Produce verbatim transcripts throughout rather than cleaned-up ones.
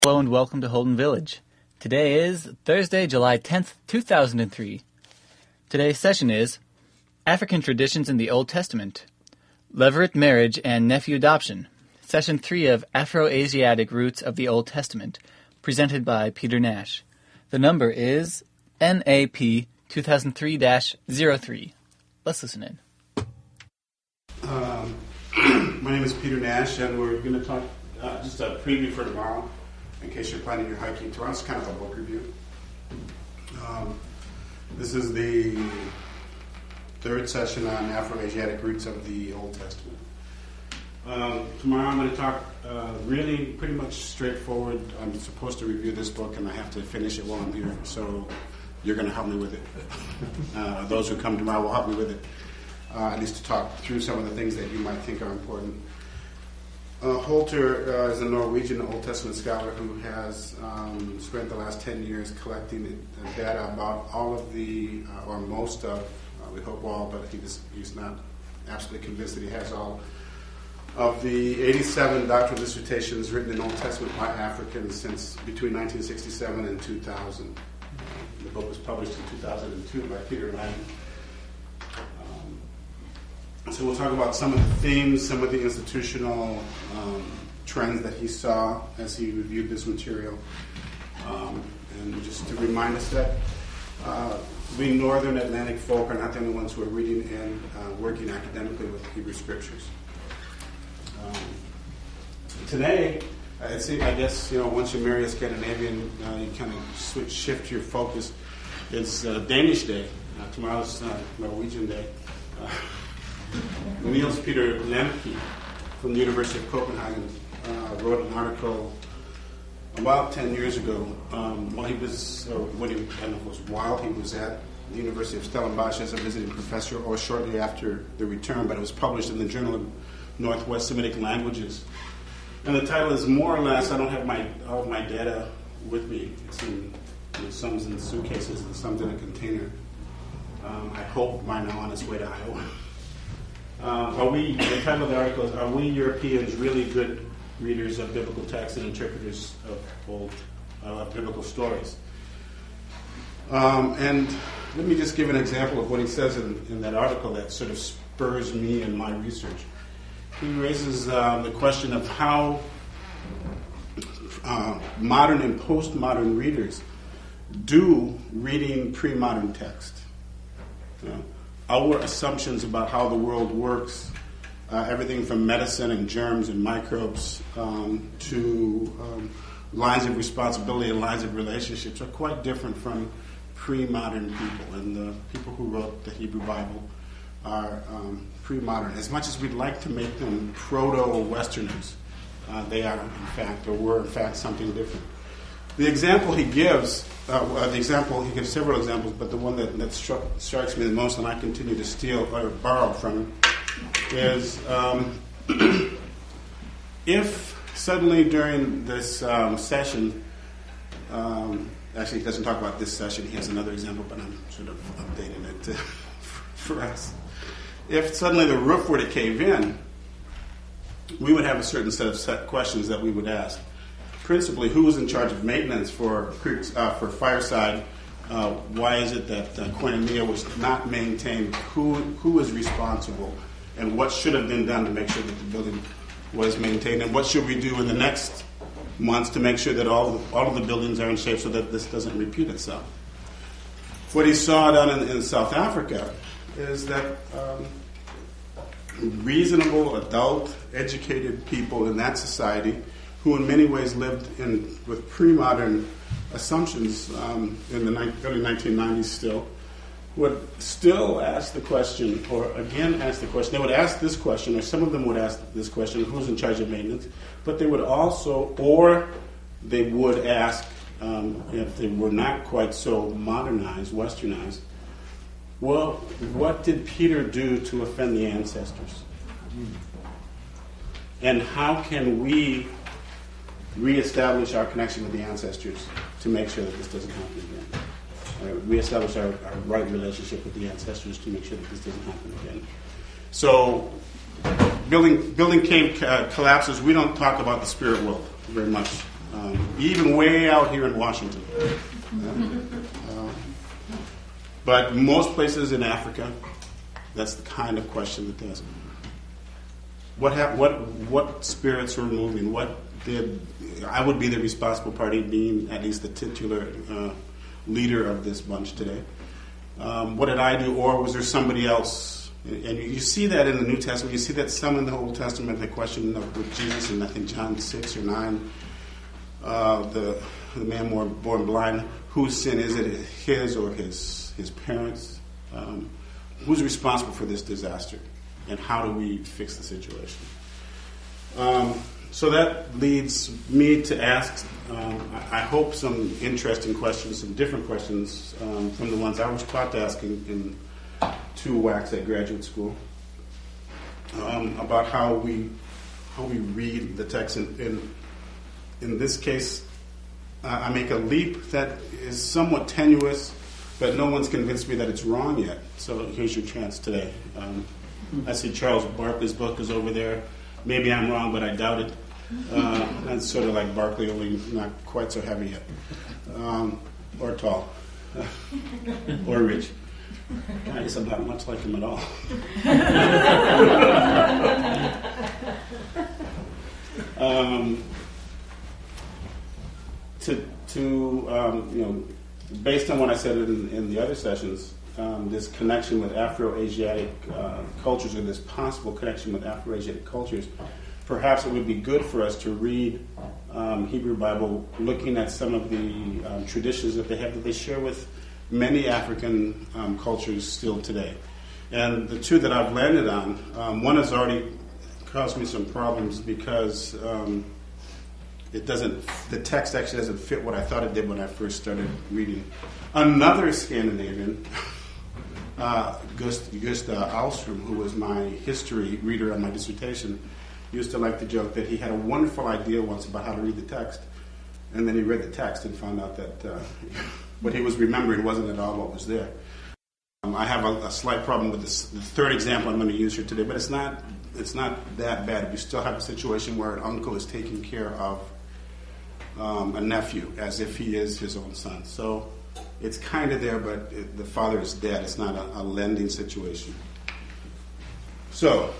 Hello and welcome to Holden Village. Today is Thursday, July tenth, two thousand three. Today's session is African Traditions in the Old Testament, Levirate Marriage and Nephew Adoption, Session three of Afro-Asiatic Roots of the Old Testament, presented by Peter Nash. The number is N A P two thousand three dash zero three. Let's listen in. Um, my name is Peter Nash, and we're going to talk uh, just a preview for tomorrow. In case you're planning your hiking tomorrow, it's kind of a book review. Um, this is the third session on Afro-Asiatic roots of the Old Testament. Um, tomorrow I'm going to talk uh, really pretty much straightforward. I'm supposed to review this book, and I have to finish it while I'm here, so you're going to help me with it. Uh, those who come tomorrow will help me with it, uh, at least to talk through some of the things that you might think are important. Uh, Holter uh, is a Norwegian Old Testament scholar who has um, spent the last ten years collecting the data about all of the, uh, or most of, uh, we hope all, but he just, he's not absolutely convinced that he has all, of the eighty-seven doctoral dissertations written in Old Testament by Africans since between nineteen sixty-seven and two thousand. The book was published in two thousand two by Peter Lang. So we'll talk about some of the themes, some of the institutional um, trends that he saw as he reviewed this material. Um, and just to remind us that uh, we Northern Atlantic folk are not the only ones who are reading and uh, working academically with Hebrew Scriptures. Um, today, I, see, I guess, you know, once you marry a Scandinavian, uh, you kind of switch, shift your focus. It's uh, Danish Day. Uh, tomorrow's uh, Norwegian Day. Uh, Niels Peter Lemke from the University of Copenhagen uh, wrote an article about ten years ago um, while he was, or when he, I don't know if it was while he was at the University of Stellenbosch as a visiting professor, or shortly after the return, but it was published in the Journal of Northwest Semitic Languages. And the title is more or less, I don't have my all of my data with me. It's in, you know, some's in suitcases and some's in a container. Um, I hope by now on its way to Iowa. Uh, are we, the title of the article is, Are We Europeans Really Good Readers of Biblical Texts and Interpreters of Old uh, of Biblical Stories? Um, and let me just give an example of what he says in, in that article that sort of spurs me in my research. He raises uh, the question of how uh, modern and postmodern readers do reading pre-modern text. You know, our assumptions about how the world works, uh, everything from medicine and germs and microbes um, to um, lines of responsibility and lines of relationships are quite different from pre-modern people. And the people who wrote the Hebrew Bible are um, pre-modern. As much as we'd like to make them proto-Westerners, uh, they are, in fact, or were, in fact, something different. The example he gives, uh, the example, he gives several examples, but the one that, that struck, strikes me the most, and I continue to steal or borrow from him, is um, if suddenly during this um, session, um, actually he doesn't talk about this session, he has another example, but I'm sort of updating it to, for us. If suddenly the roof were to cave in, we would have a certain set of set questions that we would ask. Principally, who is in charge of maintenance for uh, for Fireside? Uh, why is it that uh, Koinonia was not maintained? Who who is responsible? And what should have been done to make sure that the building was maintained? And what should we do in the next months to make sure that all the, all of the buildings are in shape so that this doesn't repeat itself? What he saw down in, in South Africa is that um, reasonable, adult, educated people in that society, who in many ways lived in with pre-modern assumptions um, in the ni- early nineteen nineties still, would still ask the question, or again ask the question. They would ask this question, or some of them would ask this question, who's in charge of maintenance? But they would also, or they would ask, um, if they were not quite so modernized, westernized, well, what did Peter do to offend the ancestors? And how can we reestablish our connection with the ancestors to make sure that this doesn't happen again? Uh, reestablish our, our right relationship with the ancestors to make sure that this doesn't happen again. So, building building cave uh, collapses. We don't talk about the spirit world very much um, even way out here in Washington. Uh, uh, but most places in Africa, that's the kind of question that they ask. What hap- what what spirits were moving? What did I would be the responsible party, being at least the titular uh, leader of this bunch today. Um, what did I do, or was there somebody else? And you, you see that in the New Testament. You see that some in the Old Testament. The question of with Jesus, and I think John six or nine, uh, the the man born, born blind. Whose sin is it? His or his his parents? Um, who's responsible for this disaster? And how do we fix the situation? Um, so that leads me to ask, um, I, I hope, some interesting questions, some different questions um, from the ones I was taught to ask in, in two W A Cs at graduate school um, about how we how we read the text. In in, in this case, uh, I make a leap that is somewhat tenuous, but no one's convinced me that it's wrong yet. So here's your chance today. Um, I see Charles Barkley's book is over there. Maybe I'm wrong, but I doubt it. Uh, that's sort of like Barkley, only not quite so heavy yet. Um, or tall. Or rich. I guess I'm not much like him at all. um, to, to um, you know, based on what I said in, in the other sessions, Um, this connection with Afro-Asiatic uh, cultures, or this possible connection with Afro-Asiatic cultures, perhaps it would be good for us to read um, Hebrew Bible looking at some of the um, traditions that they have that they share with many African um, cultures still today. And the two that I've landed on, um, one has already caused me some problems because um, it doesn't, the text actually doesn't fit what I thought it did when I first started reading. Another Scandinavian, Uh, Gust, Gustav Alström, who was my history reader on my dissertation, used to like to joke that he had a wonderful idea once about how to read the text, and then he read the text and found out that uh, what he was remembering wasn't at all what was there. Um, I have a, a slight problem with this, the third example I'm going to use here today, but it's not it's not that bad. We still have a situation where an uncle is taking care of um, a nephew as if he is his own son. So it's kind of there, but it, the father is dead. It's not a, a lending situation. So,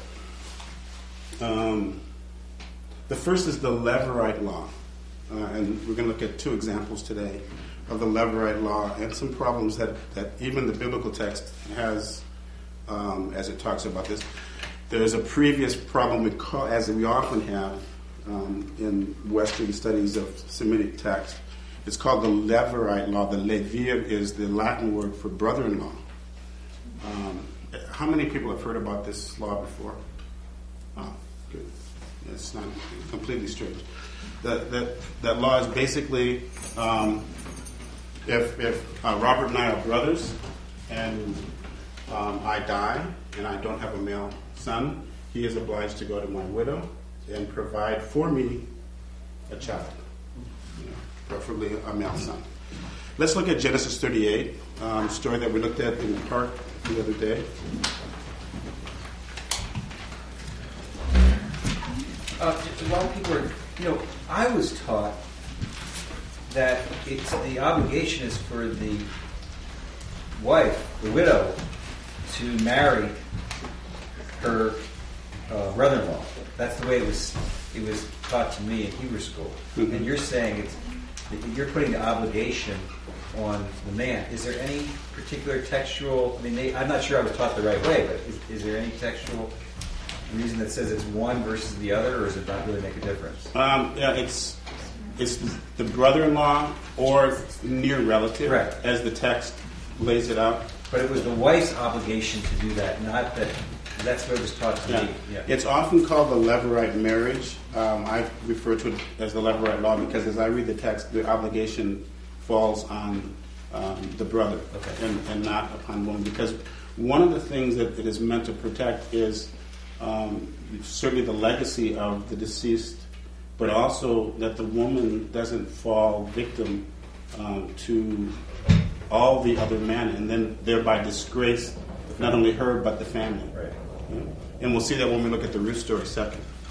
um, the first is the Levirate law. Uh, and we're going to look at two examples today of the Levirate law and some problems that, that even the biblical text has um, as it talks about this. There's a previous problem, we call, as we often have um, in Western studies of Semitic text. It's called the Levirate law. The levir is the Latin word for brother-in-law. Um, how many people have heard about this law before? Oh, good. It's not completely strange. That that that law is basically um, if if uh, Robert and I are brothers, and um, I die, and I don't have a male son, he is obliged to go to my widow and provide for me a child. Preferably a male son. Let's look at Genesis thirty-eight, um, story that we looked at in the park the other day. Uh, while people are, you know, I was taught that it's the obligation is for the wife, the widow, to marry her uh, brother-in-law. That's the way it was. It was taught to me in Hebrew school. Mm-hmm. And you're saying it's you're putting the obligation on the man. Is there any particular textual, I mean, they, I'm not sure I was taught the right way, but is, is there any textual reason that says it's one versus the other, or does it not really make a difference? Um, yeah, it's it's the brother-in-law or near relative, right, as the text lays it out. But it was the wife's obligation to do that, not that. That's what it was taught to yeah. me. Yeah. It's often called the Levirate marriage. Um, I refer to it as the Levirate law because as I read the text, the obligation falls on um, the brother okay. and, and not upon woman. Because one of the things that it is meant to protect is um, certainly the legacy of the deceased, but also that the woman doesn't fall victim um, to all the other men and then thereby disgrace not only her but the family. Right. And we'll see that when we look at the Ruth story second.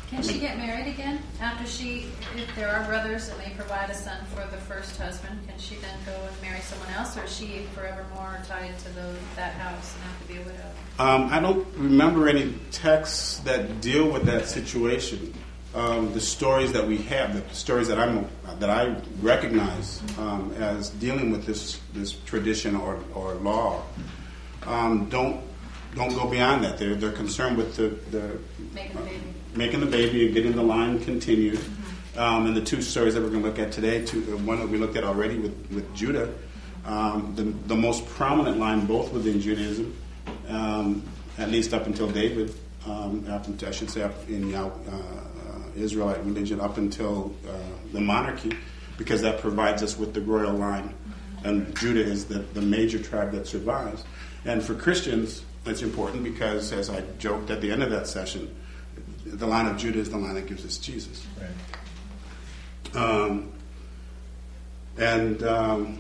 Can she get married again after she, if there are brothers and they provide a son for the first husband, can she then go and marry someone else, or is she forevermore tied to the, that house and have to be a widow? Um, I don't remember any texts that deal with that situation. Um, the stories that we have, the stories that I'm that I recognize um, as dealing with this this tradition or, or law, um, don't don't go beyond that. They're they're concerned with the, the Making the baby. making the baby and getting the line continued. Mm-hmm. Um, and the two stories that we're going to look at today, two, the one that we looked at already with, with Judah, um, the, the most prominent line both within Judaism, um, at least up until David, um, up until, I should say up in uh, uh, Israelite religion, up until uh, the monarchy, because that provides us with the royal line. And Judah is the, the major tribe that survives. And for Christians, that's important because, as I joked at the end of that session, the line of Judah is the line that gives us Jesus. Right. Um, and um,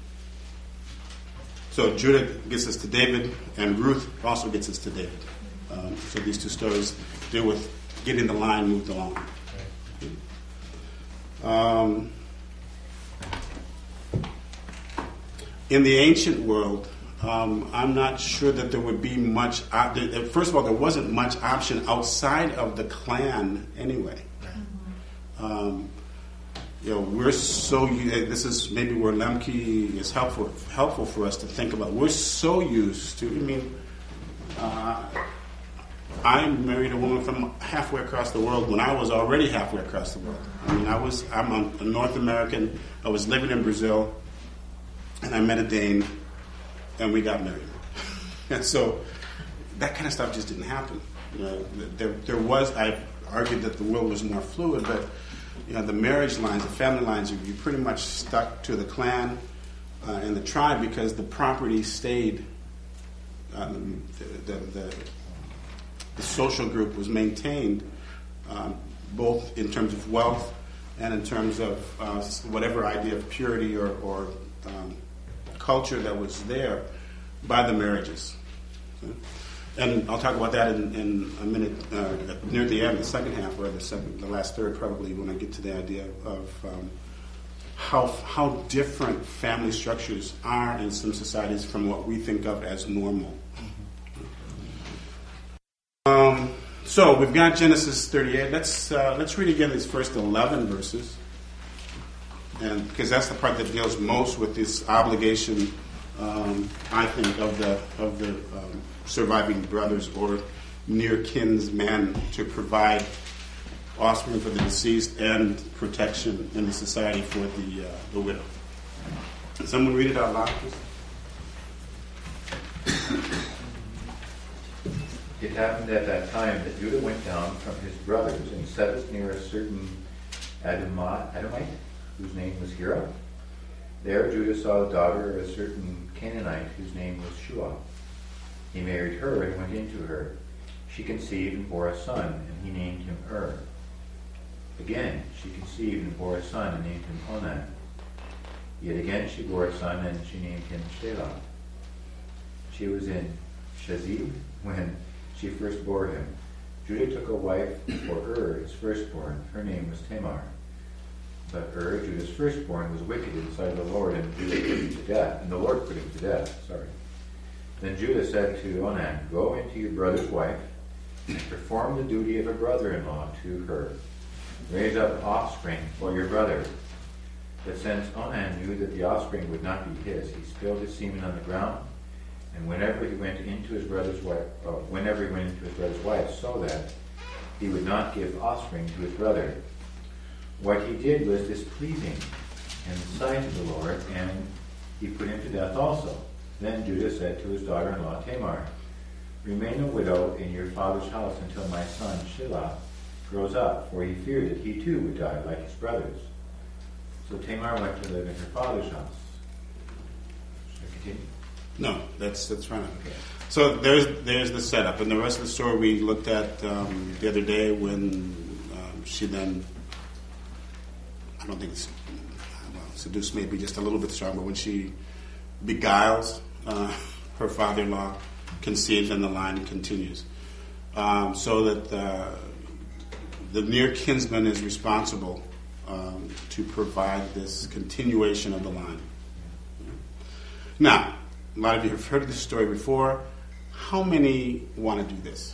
so Judah gets us to David, and Ruth also gets us to David. Um, so these two stories deal with getting the line moved along. Right. Um, in the ancient world, Um, I'm not sure that there would be much. Op- there, first of all, there wasn't much option outside of the clan anyway. Mm-hmm. Um, you know, we're so. This is maybe where Lemke is helpful helpful for us to think about. We're so used to. I mean, uh, I married a woman from halfway across the world when I was already halfway across the world. I mean, I was. I'm a, a North American. I was living in Brazil, and I met a Dane. And we got married. And so that kind of stuff just didn't happen. You know, there, there was, I argued that the world was more fluid, but you know, the marriage lines, the family lines, you, you pretty much stuck to the clan uh, and the tribe because the property stayed, um, the, the, the, the social group was maintained um, both in terms of wealth and in terms of uh, whatever idea of purity or, or um, culture that was there by the marriages. Okay? And I'll talk about that in, in a minute, uh, near the end, the second half, or the second, the last third probably, when I get to the idea of um, how how different family structures are in some societies from what we think of as normal. Um, so we've got Genesis thirty-eight. Let's uh, let's read again these first eleven verses. And because that's the part that deals most with this obligation, um, I think, of the of the um, surviving brothers or near kinsmen to provide offspring for the deceased and protection in the society for the uh, the widow. Someone read it out loud, please. It happened at that time that Judah went down from his brothers and settled near a certain Adamite, Adamite whose name was Hira. There Judah saw the daughter of a certain Canaanite whose name was Shua. He married her and went into her. She conceived and bore a son, and he named him Er. Again she conceived and bore a son and named him Onan. Yet again she bore a son and she named him Shelah. She was in Shazib when she first bore him. Judah took a wife for Er, his firstborn. Her name was Tamar. But Er, Judah's firstborn, was wicked in the sight of the Lord, and Judah put him to death. And the Lord put him to death. Sorry. Then Judah said to Onan, "Go into your brother's wife and perform the duty of a brother-in-law to her. Raise up offspring for your brother." But since Onan knew that the offspring would not be his, he spilled his semen on the ground. And whenever he went into his brother's wife, uh, whenever he went into his brother's wife, so that he would not give offspring to his brother. What he did was displeasing in the sight of the Lord, and he put him to death also. Then Judah said to his daughter-in-law Tamar, "Remain a widow in your father's house until my son Shelah grows up," for he feared that he too would die like his brothers. So Tamar went to live in her father's house. Should I continue? No, that's that's fine. Okay. So there's there's the setup, and the rest of the story we looked at um, the other day when um, she then. I don't think it's, well, seduce may be just a little bit strong, but when she beguiles uh, her father-in-law, conceives, and the line continues. Um, so that uh, the near kinsman is responsible um, to provide this continuation of the line. Now, a lot of you have heard this story before. How many want to do this?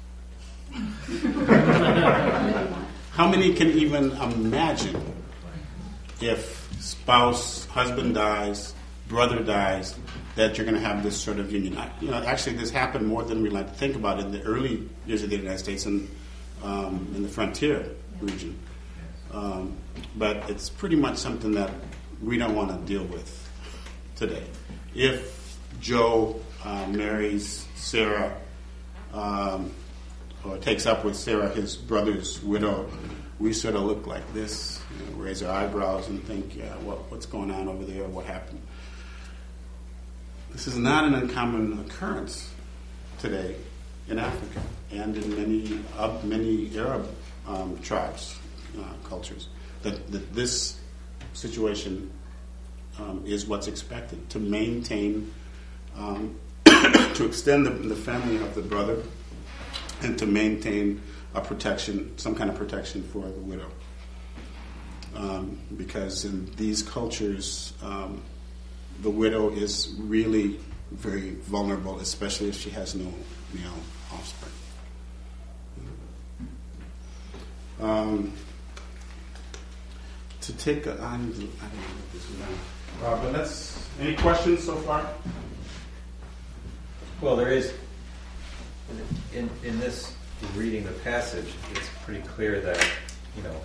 How many can even imagine if spouse, husband dies, brother dies, that you're going to have this sort of union? You know, actually, this happened more than we like to think about in the early years of the United States and um, in the frontier region. Um, but it's pretty much something that we don't want to deal with today. If Joe uh, marries Sarah, um, or takes up with Sarah, his brother's widow, we sort of look like this, you know, raise our eyebrows and think, yeah, what, what's going on over there? What happened? This is not an uncommon occurrence today in Africa and in many uh, many Arab um, tribes, uh, cultures, that, that this situation um, is what's expected to maintain, um, to extend the, the family of the brother, and to maintain a protection, some kind of protection for the widow. Um, because in these cultures, um, the widow is really very vulnerable, especially if she has no male offspring. Um, to take a, I don't know what this is now. Uh, but let's, any questions so far? Well, there is, in in this reading the passage, it's pretty clear that, you know,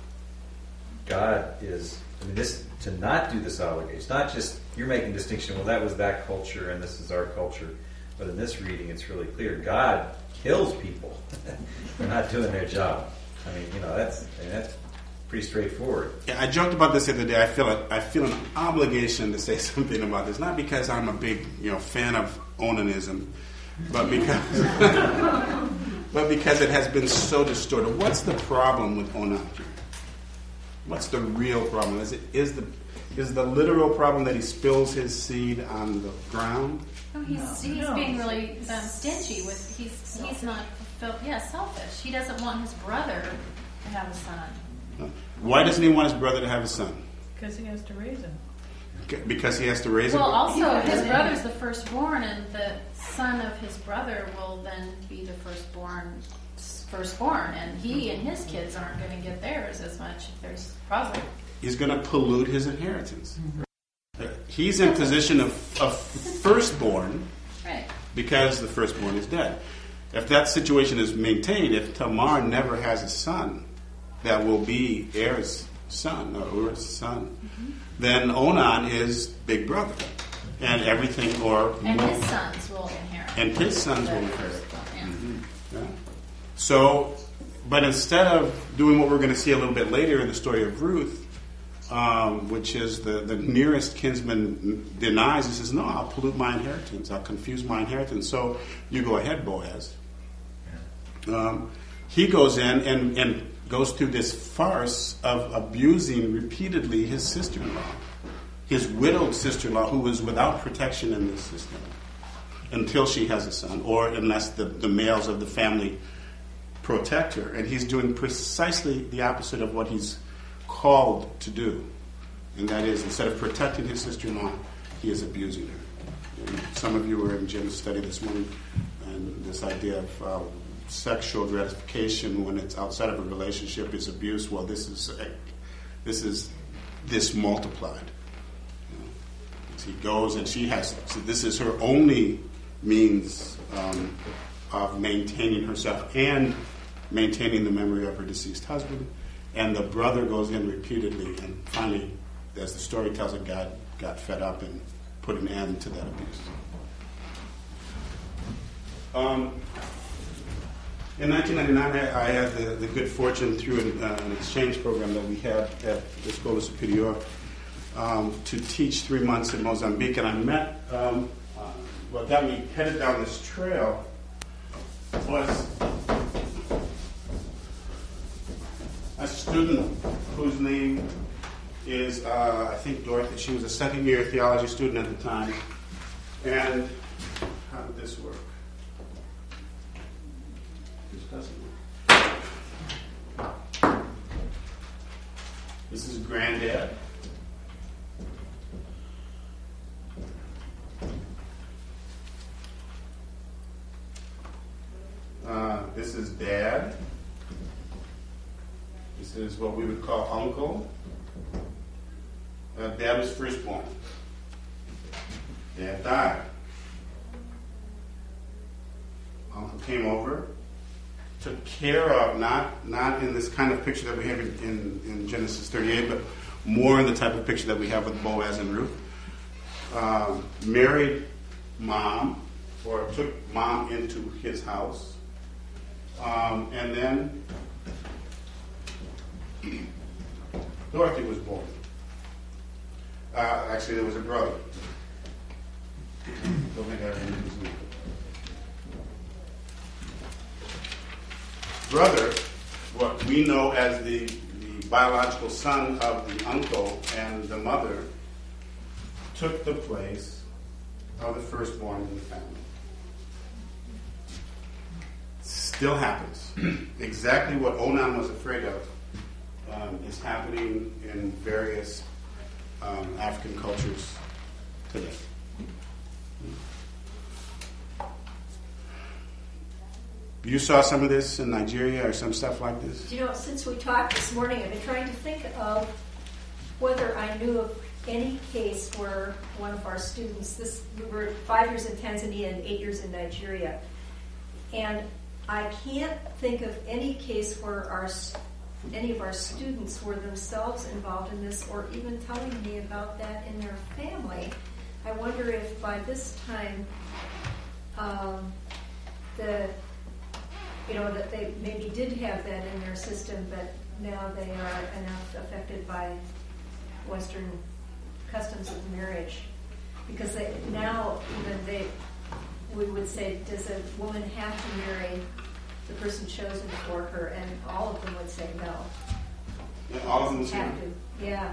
God is, I mean, this, to not do this obligation, it's not just, you're making distinction, well, that was that culture and this is our culture. But in this reading, it's really clear. God kills people. They're not doing their job. I mean, you know, that's I mean, that's pretty straightforward. Yeah, I joked about this the other day. I feel a, I feel an obligation to say something about this, not because I'm a big, you know, fan of onanism, but because but because it has been so distorted. What's the problem with onan? What's the real problem? Is it is the is the literal problem that he spills his seed on the ground? No, he's he's No. being really um, stingy with he's he's not fulfilled. Yeah, selfish. He doesn't want his brother to have a son. Why doesn't he want his brother to have a son? Because he has to raise him. Okay, because he has to raise him. Well, also Yeah. his brother's the firstborn, and the son of his brother will then be the firstborn. Firstborn, and he and his kids aren't going to get theirs as much if there's probably. He's going to pollute his inheritance. Uh, He's in position of, of firstborn Right. because the firstborn is dead. If that situation is maintained, if Tamar never has a son that will be Er's son or Ur's son, mm-hmm. then Onan is big brother, and everything or And more, his sons will inherit. and his sons The will inherit. firstborn, yeah. Mhm. Yeah. So, but instead of doing what we're going to see a little bit later in the story of Ruth, um, which is the, the nearest kinsman denies, he says, no, I'll pollute my inheritance. I'll confuse my inheritance. So you go ahead, Boaz. Um, he goes in and, and goes through this farce of abusing repeatedly his sister-in-law, his widowed sister-in-law, who was without protection in this system until she has a son, or unless the, the males of the family protect her. And he's doing precisely the opposite of what he's called to do. And that is, instead of protecting his sister-in-law, he is abusing her. And some of you were in Jim's study this morning, and this idea of uh, sexual gratification when it's outside of a relationship is abuse. Well, this is uh, this is this multiplied. You know, he goes and she has, so this is her only means um, of maintaining herself and maintaining the memory of her deceased husband. And the brother goes in repeatedly, and finally, as the story tells it, God got fed up and put an end to that abuse. Um, in nineteen ninety-nine, I, I had the, the good fortune through an, uh, an exchange program that we had at the Escola Superior um, to teach three months in Mozambique, and I met, um, uh, what got me headed down this trail was a student whose name is, uh, I think, Dorothy. She was a second year theology student at the time. And how did this work? This doesn't work. This is granddad. Uh, this is dad. This is what we would call uncle. Uh, dad was firstborn. Dad died. Uncle came over, took care of, not not in this kind of picture that we have in, in, in Genesis thirty-eight, but more in the type of picture that we have with Boaz and Ruth. Um, married mom, or took mom into his house. Um, and then Dorothy was born. Uh, actually, there was a brother. Don't think I remember his name. Brother, what we know as the, the biological son of the uncle and the mother, took the place of the firstborn in the family. Still happens. Exactly what Onan was afraid of um, is happening in various um, African cultures today. You saw some of this in Nigeria or some stuff like this? You know, since we talked this morning, I've been trying to think of whether I knew of any case where one of our students, this we were five years in Tanzania and eight years in Nigeria, and I can't think of any case where our any of our students were themselves involved in this or even telling me about that in their family. I wonder if by this time um, the you know, that they maybe did have that in their system, but now they are enough affected by Western customs of marriage. Because they, now even they, we would say, does a woman have to marry the person chosen for her? And all of them would say no. Yeah, all of them would say have no. to. Yeah.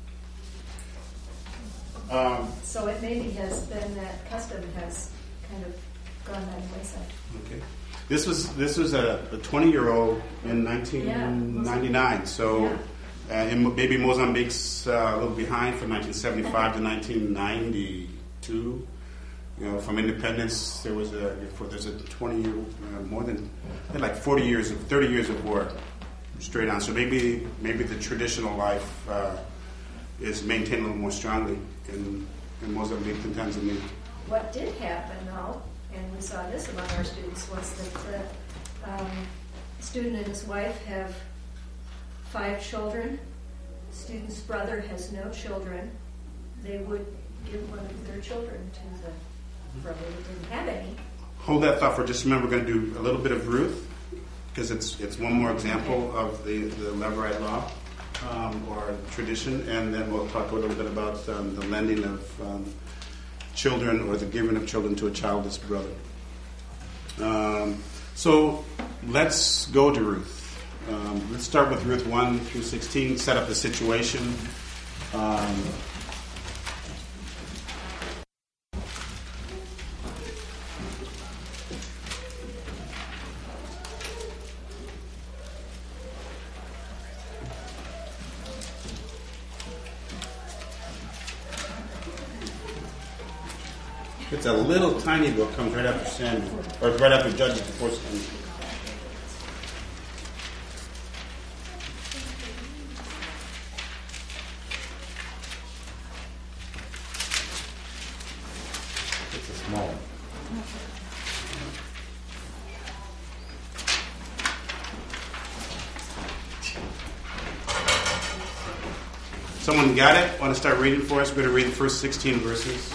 Um, so it maybe has been that custom has kind of gone by the wayside. okay. This was this was a twenty-year-old in nineteen ninety-nine. Yeah. So yeah. uh, in, maybe Mozambique's uh, a little behind from nineteen seventy-five to nineteen ninety-two. You know, from independence, there was a for there's a twenty-year, uh, more than like forty years of thirty years of war straight on. So maybe maybe the traditional life uh, is maintained a little more strongly in, in Mozambique than Tanzania. What did happen, though, and we saw this among our students, was that the um, student and his wife have five children. The student's brother has no children. They would give one of their children to the brother who didn't have any. Hold that thought for just a minute. We're going to do a little bit of Ruth, because it's it's one more example of the, the Levirate law um, or tradition, and then we'll talk a little bit about um, the lending of um, children or the giving of children to a childless brother. Um, so let's go to Ruth. Um, let's start with Ruth one through sixteen, set up the situation. Um, It's a little tiny book, comes right after Samuel, or right after Judges before Samuel. It's a small one. Someone got it? Want to start reading for us? We're going to read the first sixteen verses.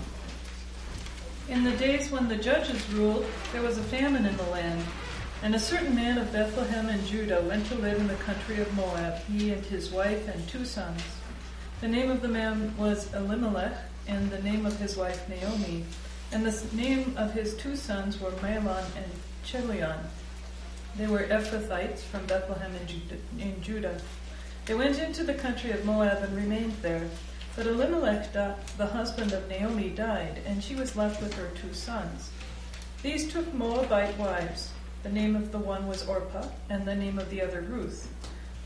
In the days when the judges ruled, there was a famine in the land, and a certain man of Bethlehem in Judah went to live in the country of Moab, he and his wife and two sons. The name of the man was Elimelech, and the name of his wife Naomi, and the name of his two sons were Mahlon and Chilion. They were Ephrathites from Bethlehem in Judah. They went into the country of Moab and remained there. But Elimelech, the husband of Naomi, died, and she was left with her two sons. These took Moabite wives. The name of the one was Orpah, and the name of the other Ruth.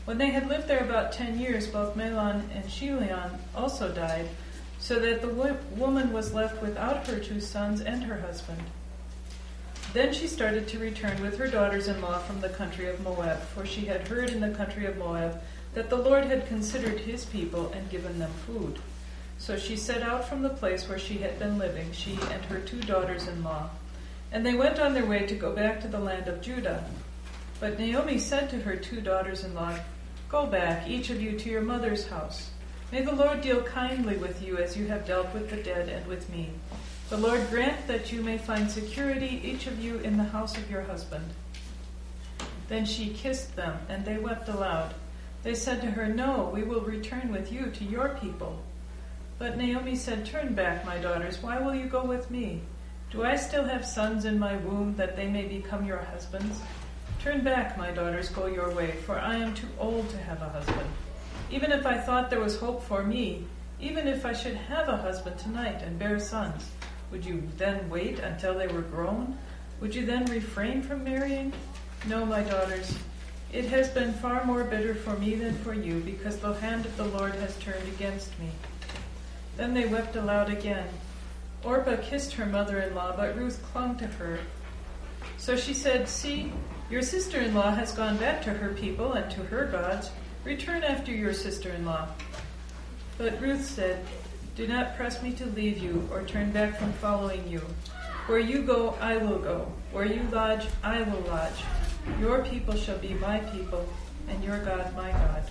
When they had lived there about ten years, both Mahlon and Chilion also died, so that the wo- woman was left without her two sons and her husband. Then she started to return with her daughters-in-law from the country of Moab, for she had heard in the country of Moab that the Lord had considered his people and given them food. So she set out from the place where she had been living, she and her two daughters-in-law. And they went on their way to go back to the land of Judah. But Naomi said to her two daughters-in-law, "Go back, each of you, to your mother's house. May the Lord deal kindly with you as you have dealt with the dead and with me. The Lord grant that you may find security, each of you, in the house of your husband." Then she kissed them, and they wept aloud. They said to her, "No, we will return with you to your people." But Naomi said, "Turn back, my daughters. Why will you go with me? Do I still have sons in my womb that they may become your husbands? Turn back, my daughters, go your way, for I am too old to have a husband. Even if I thought there was hope for me, even if I should have a husband tonight and bear sons, would you then wait until they were grown? Would you then refrain from marrying? No, my daughters, it has been far more bitter for me than for you, because the hand of the Lord has turned against me." Then they wept aloud again. Orpah kissed her mother-in-law, but Ruth clung to her. So she said, "See, your sister-in-law has gone back to her people and to her gods. Return after your sister-in-law." But Ruth said, "Do not press me to leave you or turn back from following you. Where you go, I will go. Where you lodge, I will lodge. Your people shall be my people, and your God my God.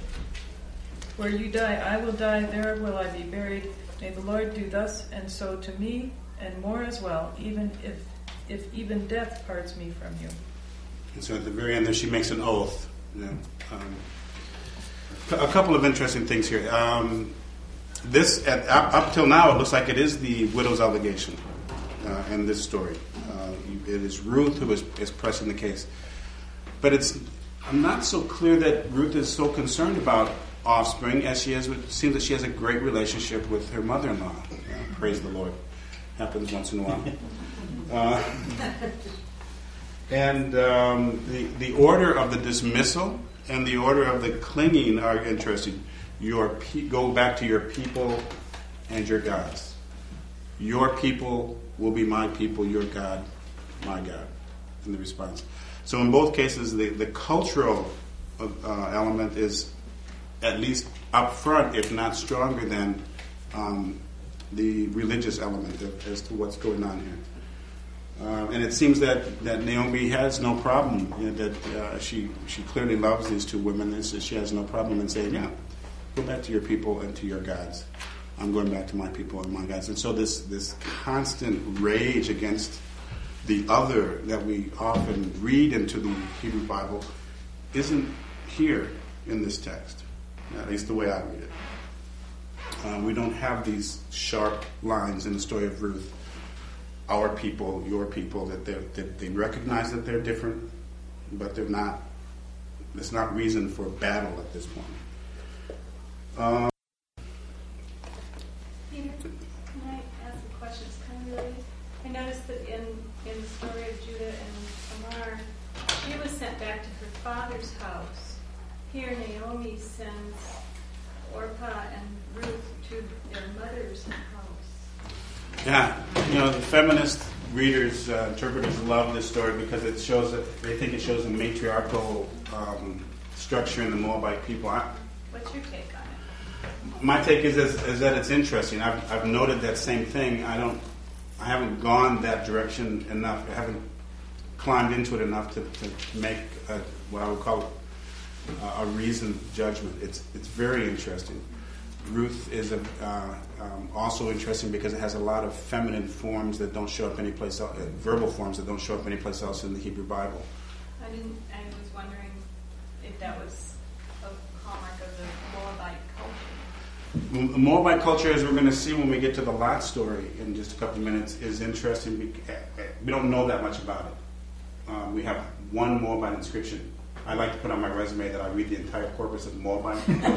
Where you die, I will die, there will I be buried. May the Lord do thus and so to me, and more as well, even if if even death parts me from you." And so at the very end there, she makes an oath. You know, um, a couple of interesting things here. Um, this, at, up, up till now, it looks like it is the widow's obligation uh, in this story. Uh, it is Ruth who is, is pressing the case. But it's I'm not so clear that Ruth is so concerned about offspring as she is. It seems that she has a great relationship with her mother-in-law. Uh, praise the Lord. Happens once in a while. Uh, and um, the, the order of the dismissal and the order of the clinging are interesting. Your pe- go back to your people and your gods. Your people will be my people, your God, my God, in the response. So in both cases, the, the cultural uh, element is at least up front, if not stronger than um, the religious element of, as to what's going on here. Uh, and it seems that, that Naomi has no problem, you know, that uh, she she clearly loves these two women, and so she has no problem in saying, yeah, go back to your people and to your gods. I'm going back to my people and my gods. And so this, this constant rage against the other that we often read into the Hebrew Bible isn't here in this text, at least the way I read it. Uh, we don't have these sharp lines in the story of Ruth. Our people, your people, that, that they recognize that they're different, but they're not. It's not reason for battle at this point. Um, Peter, can I ask a question? It's kind of related. I noticed that in, in the story of Judah and Tamar, she was sent back to her father's house. Here, Naomi sends Orpah and Ruth to their mother's house. Yeah, you know, the feminist readers, uh, interpreters love this story because it shows that they think it shows a matriarchal um, structure in the Moabite people. I, What's your take on it? my take is, is is that it's interesting. I've I've noted that same thing. I don't, I haven't gone that direction enough. I haven't climbed into it enough to, to make a, what I would call a, a reasoned judgment. It's it's very interesting. Ruth is a, uh, um, also interesting because it has a lot of feminine forms that don't show up anyplace else, uh, verbal forms that don't show up anyplace else in the Hebrew Bible. I didn't. I was wondering if that was a hallmark of the Moabite culture. M- Moabite culture, as we're going to see when we get to the Lot story in just a couple of minutes, is interesting. We, we don't know that much about it. Uh, we have one Moabite inscription. I like to put on my resume that I read the entire corpus of Moabite.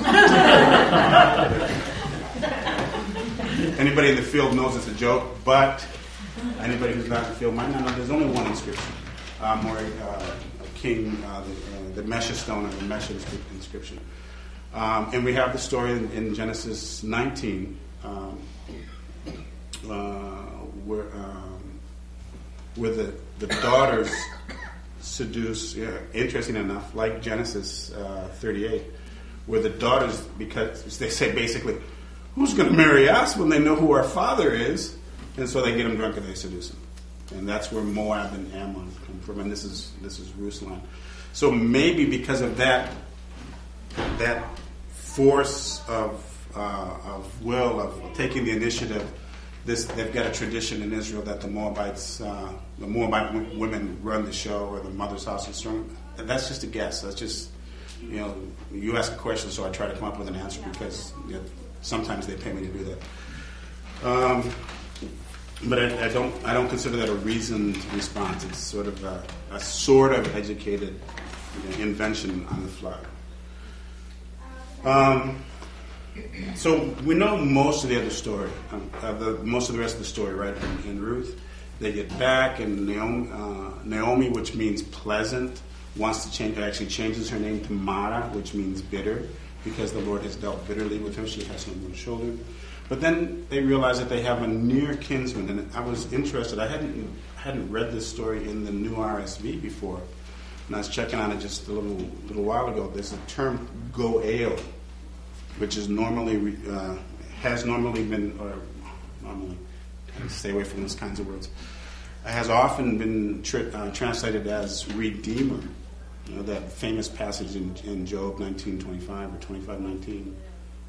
Anybody in the field knows it's a joke, but anybody who's not in the field might not know there's only one inscription. Um, where uh, a king, uh, the, uh, the Mesha stone of the Mesha inscription. Um, and we have the story in, in Genesis nineteen, um, uh, where, um, where the, the daughters seduce, yeah, interesting enough, like Genesis uh, thirty-eight, where the daughters, because they say basically, who's going to marry us when they know who our father is? And so they get him drunk and they seduce him. And that's where Moab and Ammon come from, and this is this is Ruth's line. So maybe because of that, that force of uh, of will, of taking the initiative, this they've got a tradition in Israel that the Moabites, uh, the Moabite w- women run the show, or the mother's house is strong. That's just a guess. That's just, you know, you ask a question, so I try to come up with an answer because you know, sometimes they pay me to do that. Um, but I, I don't I don't consider that a reasoned response. It's sort of a, a sort of educated you know, invention on the fly. Um, so we know most of the other story, um, uh, the, most of the rest of the story, right? In, in Ruth, they get back, and Naomi, uh, Naomi, which means pleasant, wants to change. Actually, changes her name to Mara, which means bitter, because the Lord has dealt bitterly with her. She has no more children. But then they realize that they have a near kinsman, and I was interested. I hadn't hadn't read this story in the New R S V before, and I was checking on it just a little little while ago. There's a term goel, which is normally uh, has normally been or normally stay away from those kinds of words. Has often been tri- uh, translated as redeemer. You know, that famous passage in, in Job nineteen twenty-five or twenty-five nineteen.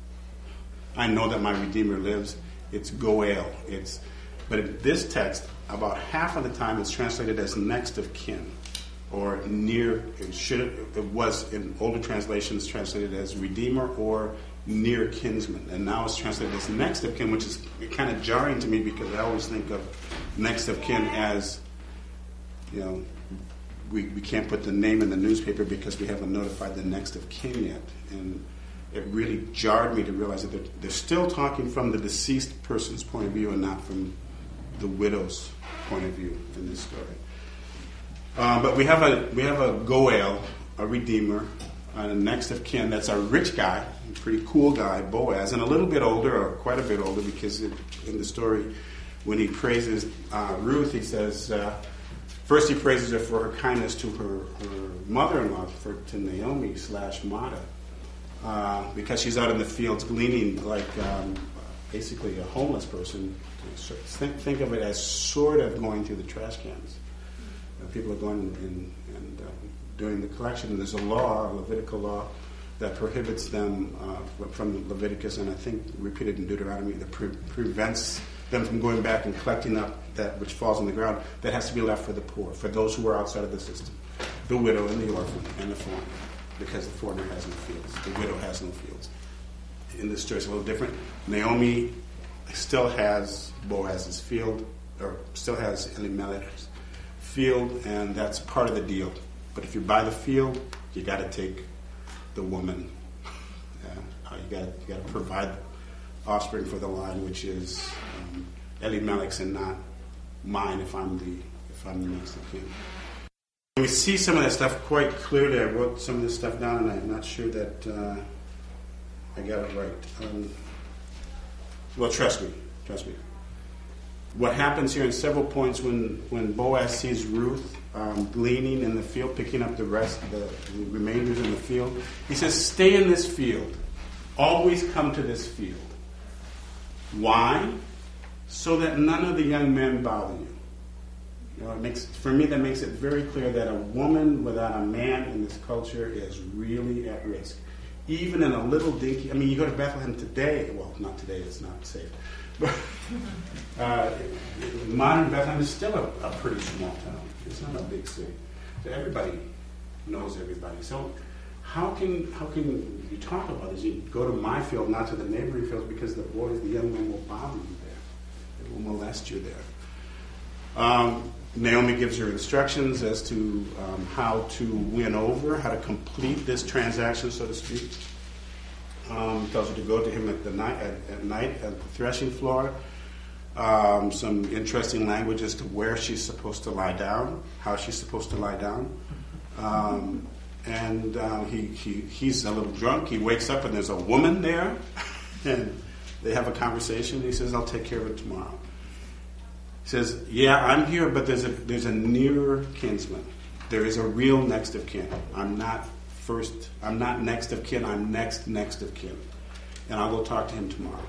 I know that my Redeemer lives. It's goel. It's, but in this text, about half of the time it's translated as next of kin, or near. It should. It was in older translations translated as redeemer or near kinsman, and now it's translated as next of kin, which is kind of jarring to me because I always think of next of kin as, you know, we we can't put the name in the newspaper because we haven't notified the next of kin yet, and it really jarred me to realize that they're, they're still talking from the deceased person's point of view and not from the widow's point of view in this story. Uh, but we have a we have a goel, a redeemer, a next of kin that's a rich guy, a pretty cool guy, Boaz, and a little bit older, or quite a bit older, because it, in the story, when he praises uh, Ruth, he says, uh, first he praises her for her kindness to her, her mother-in-law, for, to Naomi slash Mara. Uh, because she's out in the fields gleaning like um, basically a homeless person. Think, think of it as sort of going through the trash cans. Uh, people are going and, and uh, doing the collection. And there's a law, a Levitical law, that prohibits them uh, from Leviticus, and I think repeated in Deuteronomy, that pre- prevents them from going back and collecting up that which falls on the ground. That has to be left for the poor, for those who are outside of the system, the widow and the orphan and the foreigner. Because the foreigner has no fields. The widow has no fields. In this story, it's a little different. Naomi still has Boaz's field, or still has Elimelech's field, and that's part of the deal. But if you buy the field, you got to take the woman. Uh, you got you got to provide offspring for the line, which is um, Elimelech's and not mine if I'm the if I'm the next of kin. We see some of that stuff quite clearly. I wrote some of this stuff down, and I'm not sure that uh, I got it right. Um, well, trust me, trust me. What happens here in several points when, when Boaz sees Ruth um, gleaning in the field, picking up the rest, the, the remainders in the field, he says, "Stay in this field. Always come to this field." Why? So that none of the young men bother you. You know, it makes, for me, that makes it very clear that a woman without a man in this culture is really at risk. Even in a little dinky, I mean, you go to Bethlehem today, well, not today, it's not safe, but uh, modern Bethlehem is still a, a pretty small town. It's not a big city. So everybody knows everybody. So how can how can you talk about this? You go to my field, not to the neighboring fields, because the boys, the young men will bother you there. They will molest you there. Um, Naomi gives her instructions as to um, how to win over, how to complete this transaction, so to speak. Um, tells her to go to him at the night at, at night at the threshing floor. Um, some interesting language as to where she's supposed to lie down, how she's supposed to lie down, um, and um, he, he he's a little drunk. He wakes up and there's a woman there, and they have a conversation. He says, "I'll take care of it tomorrow." He says, "Yeah, I'm here, but there's a there's a nearer kinsman. There is a real next of kin. I'm not first. I'm not next of kin. I'm next next of kin, and I'll go talk to him tomorrow."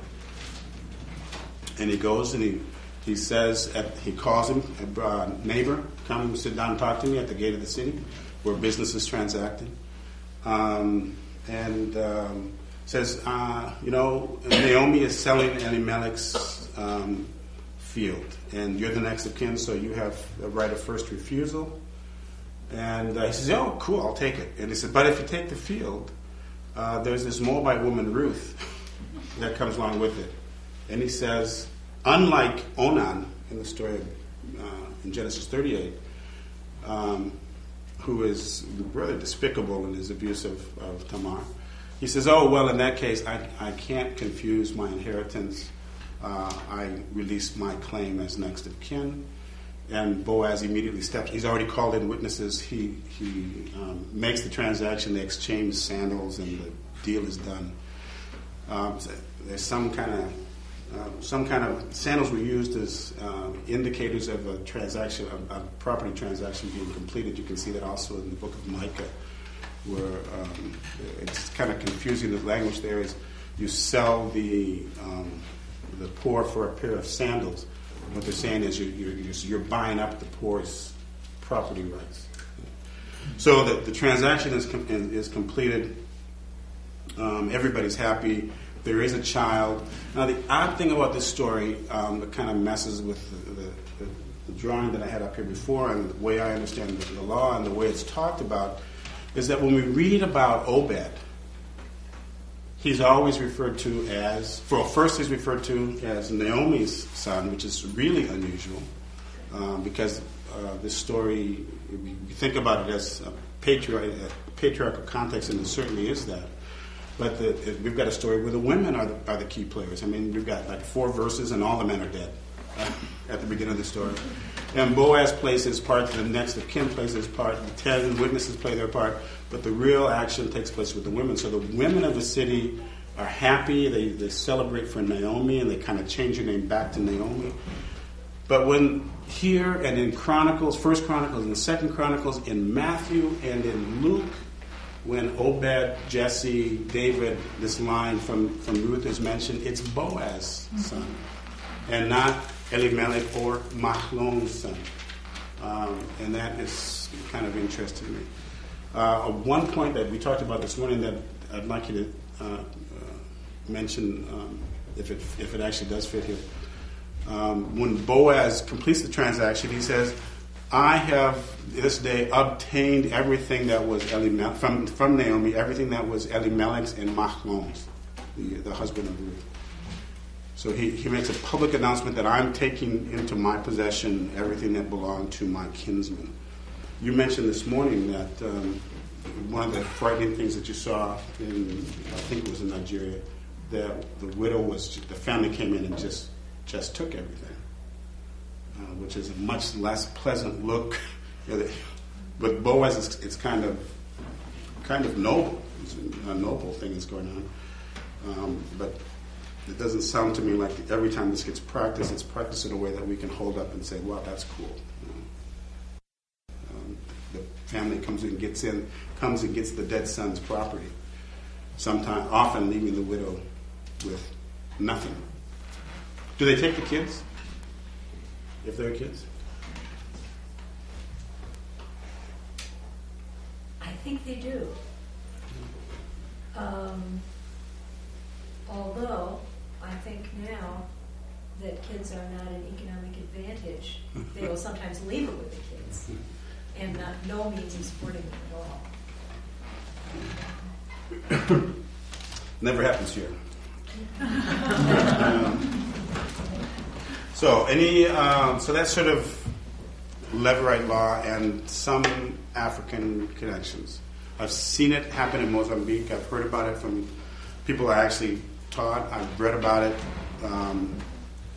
And he goes and he he says at, he calls him, uh, neighbor, come and sit down and talk to me at the gate of the city where business is transacting, um, and um, says, uh, you know, Naomi is selling Elimelech's um, field, and you're the next of kin, so you have the right of first refusal. And uh, he says, "Oh, cool, I'll take it." And he said, "But if you take the field, uh, there's this Moabite woman, Ruth, that comes along with it." And he says, unlike Onan in the story of, uh, in Genesis thirty-eight, um, who is rather despicable in his abuse of, of Tamar, he says, "Oh, well, in that case, I, I can't confuse my inheritance. Uh, I release my claim as next of kin." And Boaz immediately steps. He's already called in witnesses. He he um, makes the transaction. They exchange sandals, and the deal is done. Um, so there's some kind of uh, some kind of sandals were used as uh, indicators of a transaction, a, a property transaction being completed. You can see that also in the book of Micah, where um, it's kind of confusing. The language there is you sell the um, the poor for a pair of sandals. What they're saying is you're, you're, you're buying up the poor's property rights. So the, the transaction is com- is completed. Um, everybody's happy. There is a child. Now, the odd thing about this story um, that kind of messes with the, the, the, the drawing that I had up here before and the way I understand the, the law and the way it's talked about is that when we read about Obed, he's always referred to as, well, first he's referred to as Naomi's son, which is really unusual um, because uh, this story, we think about it as a, patriarch, a patriarchal context, and it certainly is that. But the, it, we've got a story where the women are the, are the key players. I mean, we've got like four verses and all the men are dead uh, at the beginning of the story. And Boaz plays his part, the next of kin plays his part, the ten witnesses play their part, but the real action takes place with the women. So the women of the city are happy, they, they celebrate for Naomi, and they kind of change her name back to Naomi. But when here and in Chronicles, First Chronicles and Second Chronicles, in Matthew and in Luke, when Obed, Jesse, David, this line from, from Ruth is mentioned, it's Boaz's son, and not Elimelech or Mahlon's son. Um, and that is kind of interesting to me. Uh, one point that we talked about this morning that I'd like you to uh, uh, mention, um, if it if it actually does fit here. Um, when Boaz completes the transaction, he says, "I have this day obtained everything that was Elimelech, from from Naomi, everything that was Elimelech's and Mahlon's, the, the husband of Ruth." So he, he makes a public announcement that I'm taking into my possession everything that belonged to my kinsman. You mentioned this morning that um, one of the frightening things that you saw in, I think it was in Nigeria, that the widow was, the family came in and just just took everything, uh, which is a much less pleasant look. But Boaz, it's, it's kind of kind of noble. It's a noble thing that's going on. Um, but it doesn't sound to me like every time this gets practiced, it's practiced in a way that we can hold up and say, "Wow, that's cool." You know? um, the family comes and gets in, comes and gets the dead son's property. Sometimes, often leaving the widow with nothing. Do they take the kids? If they're kids? I think they do. Um, although, I think now that kids are not an economic advantage, they will sometimes leave it with the kids, and not no means of supporting them at all. Never happens here. um, so any um, so that's sort of Levirate law and some African connections. I've seen it happen in Mozambique. I've heard about it from people I actually taught. I've read about it, um,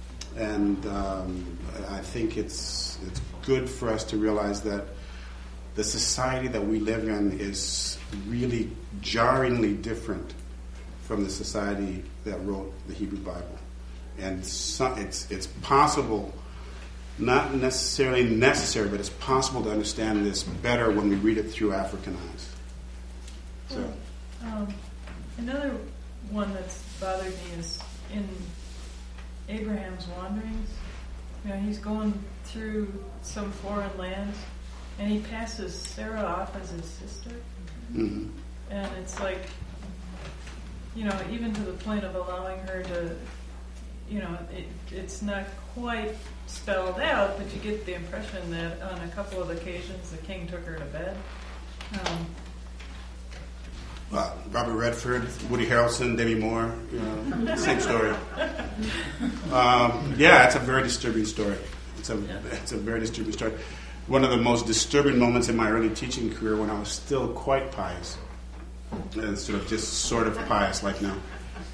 and um, I think it's it's good for us to realize that the society that we live in is really jarringly different from the society that wrote the Hebrew Bible. And so it's it's possible, not necessarily necessary, but it's possible to understand this better when we read it through African eyes. So, um, another one that's bothered me is in Abraham's wanderings. You know, he's going through some foreign lands, and he passes Sarah off as his sister. mm-hmm. And it's like, you know, even to the point of allowing her to, you know, it, it's not quite spelled out, but you get the impression that on a couple of occasions the king took her to bed. Um, Uh, Robert Redford, Woody Harrelson, Demi Moore, you know, same story. Um, yeah, it's a very disturbing story. It's a it's a very disturbing story. One of the most disturbing moments in my early teaching career when I was still quite pious, and sort of just sort of pious like now.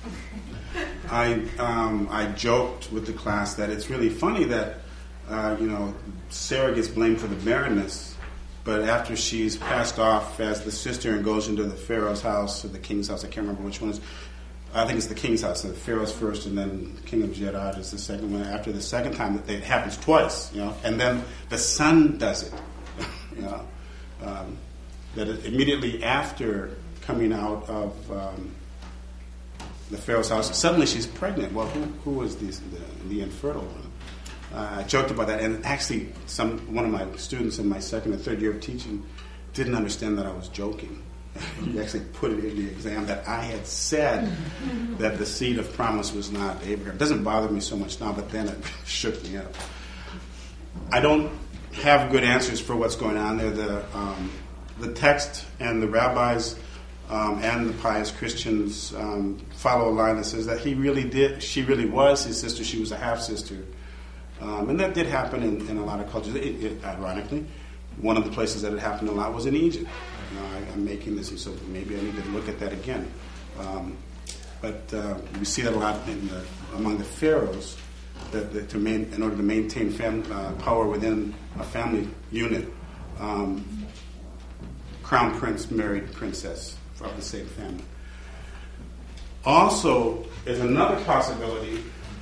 I um, I joked with the class that it's really funny that uh, you know Sarah gets blamed for the barrenness. But after she's passed off as the sister and goes into the Pharaoh's house or the king's house, I can't remember which one is. I think it's the king's house. The Pharaoh's first, and then the king of Gerard is the second one. After the second time, it happens twice, you know. And then the son does it, you know. Um, that it, immediately after coming out of um, the Pharaoh's house, suddenly she's pregnant. Well, who who was the the, the infertile one? Uh, I joked about that, and actually, some one of my students in my second or third year of teaching didn't understand that I was joking. He actually put it in the exam that I had said that the seed of promise was not Abraham. It doesn't bother me so much now, but then it shook me up. I don't have good answers for what's going on there. The um, the text and the rabbis um, and the pious Christians um, follow a line that says that he really did, she really was his sister. She was a half sister. Um, and that did happen in, in a lot of cultures. It, it, ironically, one of the places that it happened a lot was in Egypt. You know, I, I'm making this, and so maybe I need to look at that again. Um, but uh, we see that a lot in the, among the pharaohs. That, that to main, in order to maintain fam, uh, power within a family unit, um, crown prince married princess from the same family. Also, there's another possibility.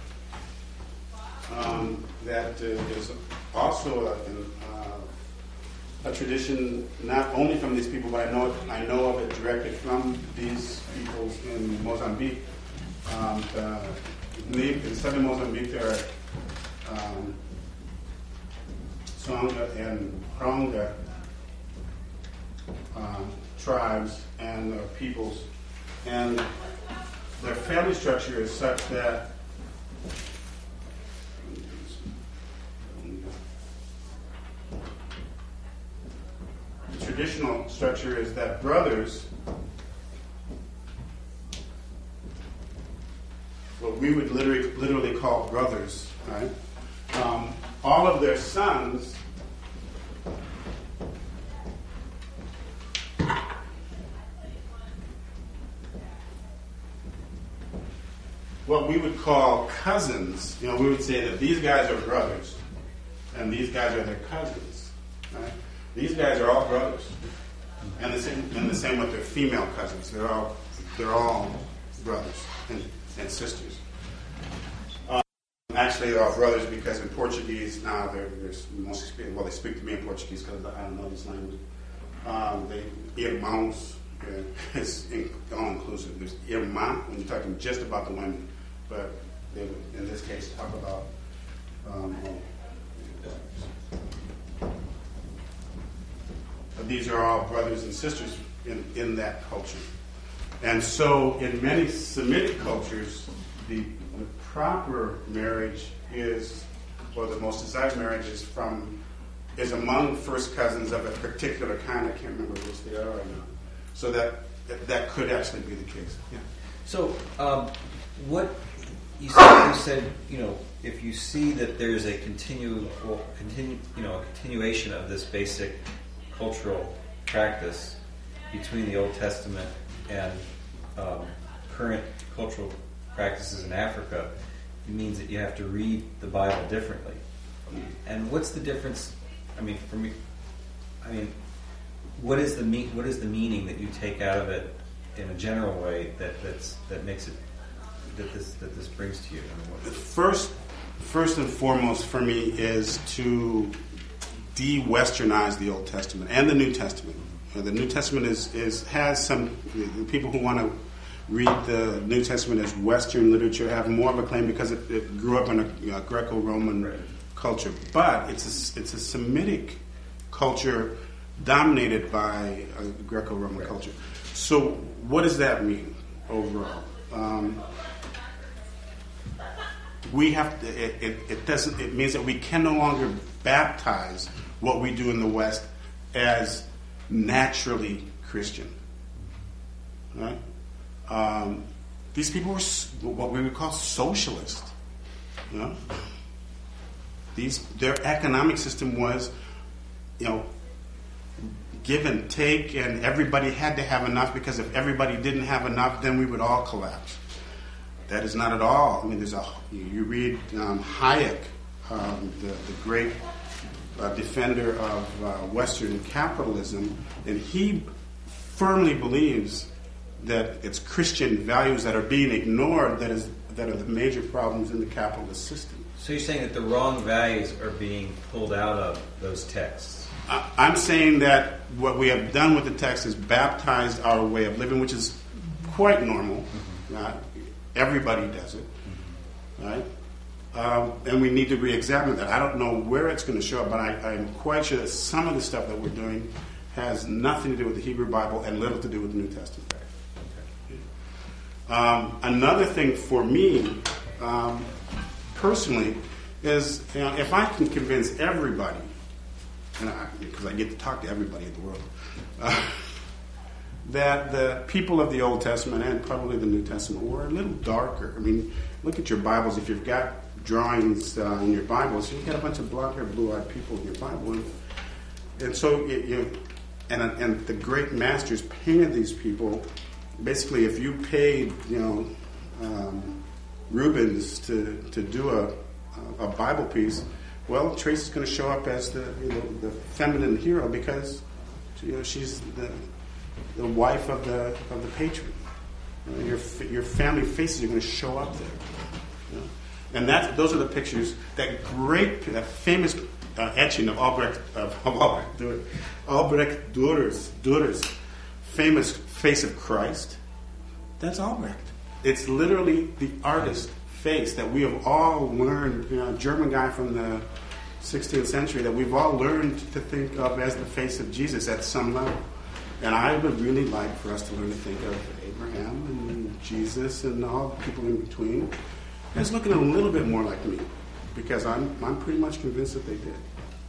Um, that uh, is also a, uh, a tradition not only from these people, but I know it, I know of it directly from these peoples in Mozambique. Um, the, in southern Mozambique, there are um, Songa and Ronga uh, tribes and uh, peoples, and their family structure is such that the traditional structure is that brothers, what we would literally, literally call brothers, right? Um, all of their sons what we would call cousins, you know, we would say that these guys are brothers and these guys are their cousins, right? These guys are all brothers, and the same, and the same with their female cousins. They're all, they're all brothers and, and sisters. Um, actually, they're all brothers because in Portuguese now they're, they're mostly speaking. Well, they speak to me in Portuguese because I don't know this language. Um, they irmãos uh, is in, all inclusive. There's irmã when you're talking just about the women, but they would, in this case, talk about. Um, These are all brothers and sisters in, in that culture. And so in many Semitic cultures, the, the proper marriage is, or the most desired marriage is from, is among first cousins of a particular kind. I can't remember which they are right now. So that that, that could actually be the case. Yeah. So um, what you said, you said, you know, if you see that there's a continue, well, continue, you know, a continuation of this basic cultural practice between the Old Testament and um, current cultural practices in Africa, it means that you have to read the Bible differently. And what's the difference? I mean, for me, I mean, what is the me- what is the meaning that you take out of it in a general way that that's, that makes it that this that this brings to you? I mean, what, First, first and foremost for me is to de-Westernize the Old Testament and the New Testament. Uh, the New Testament is, is has some the people who want to read the New Testament as Western literature have more of a claim because it, it grew up in a you know, Greco-Roman Right. culture, but it's a, it's a Semitic culture dominated by a Greco-Roman Right. culture. So, what does that mean overall? Um, we have to, it, it, it doesn't. It means that we can no longer baptize what we do in the West as naturally Christian. Right? Um, these people were s- what we would call socialist. You know, these their economic system was, you know, give and take, and everybody had to have enough because if everybody didn't have enough, then we would all collapse. That is not at all. I mean, there's a you read um, Hayek, um, the, the great uh, defender of uh, Western capitalism, and he firmly believes that it's Christian values that are being ignored that is that are the major problems in the capitalist system. so you're saying that the wrong values are being pulled out of those texts? I- I'm saying that what we have done with the text is baptized our way of living, which is quite normal. Mm-hmm. Right? Everybody does it, right? Um, and we need to re-examine that. I don't know where it's going to show up, but I, I'm quite sure that some of the stuff that we're doing has nothing to do with the Hebrew Bible and little to do with the New Testament. Um, another thing for me, um, personally, is you know, if I can convince everybody, and I, because I get to talk to everybody in the world, uh, that the people of the Old Testament and probably the New Testament were a little darker. I mean, look at your Bibles. If you've got drawings uh, in your Bibles, you've got a bunch of blonde-haired, blue-eyed people in your Bible. And, and so, you, you and, and the great masters painted these people. Basically, if you paid, you know, um, Rubens to, to do a, a Bible piece, well, Tracy's going to show up as the you know, the feminine hero because you know she's the the wife of the of the patron. You know, your your family faces are going to show up there, you know? And that those are the pictures. That great, that famous uh, etching of Albrecht of, of Albrecht Dürer, Albrecht Dürer's Dürer's famous face of Christ. That's Albrecht. It's literally the artist face that we have all learned. You know, a German guy from the sixteenth century that we've all learned to think of as the face of Jesus at some level. And I would really like for us to learn to think of Abraham and Jesus and all the people in between as looking a little bit more like me, because I'm I'm pretty much convinced that they did.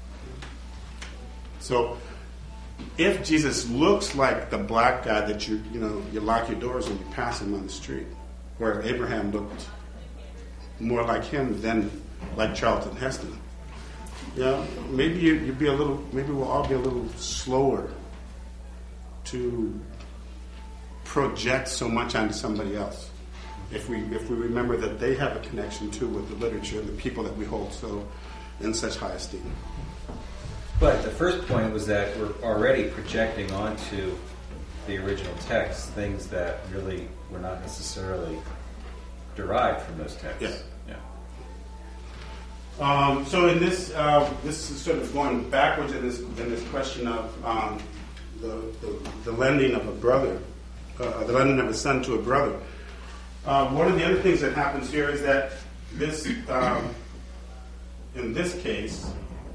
So, if Jesus looks like the black guy that you you know you lock your doors when you pass him on the street, where Abraham looked more like him than like Charlton Heston, yeah, maybe you, you'd be a little. Maybe we'll all be a little slower to project so much onto somebody else. If we if we remember that they have a connection too with the literature and the people that we hold so in such high esteem. But the first point was that we're already projecting onto the original text things that really were not necessarily derived from those texts. Yeah. Yeah. Um, so in this, uh, this is sort of going backwards in this in this question of um, the, the the lending of a brother, uh, the lending of a son to a brother. Uh, one of the other things that happens here is that this, um, in this case,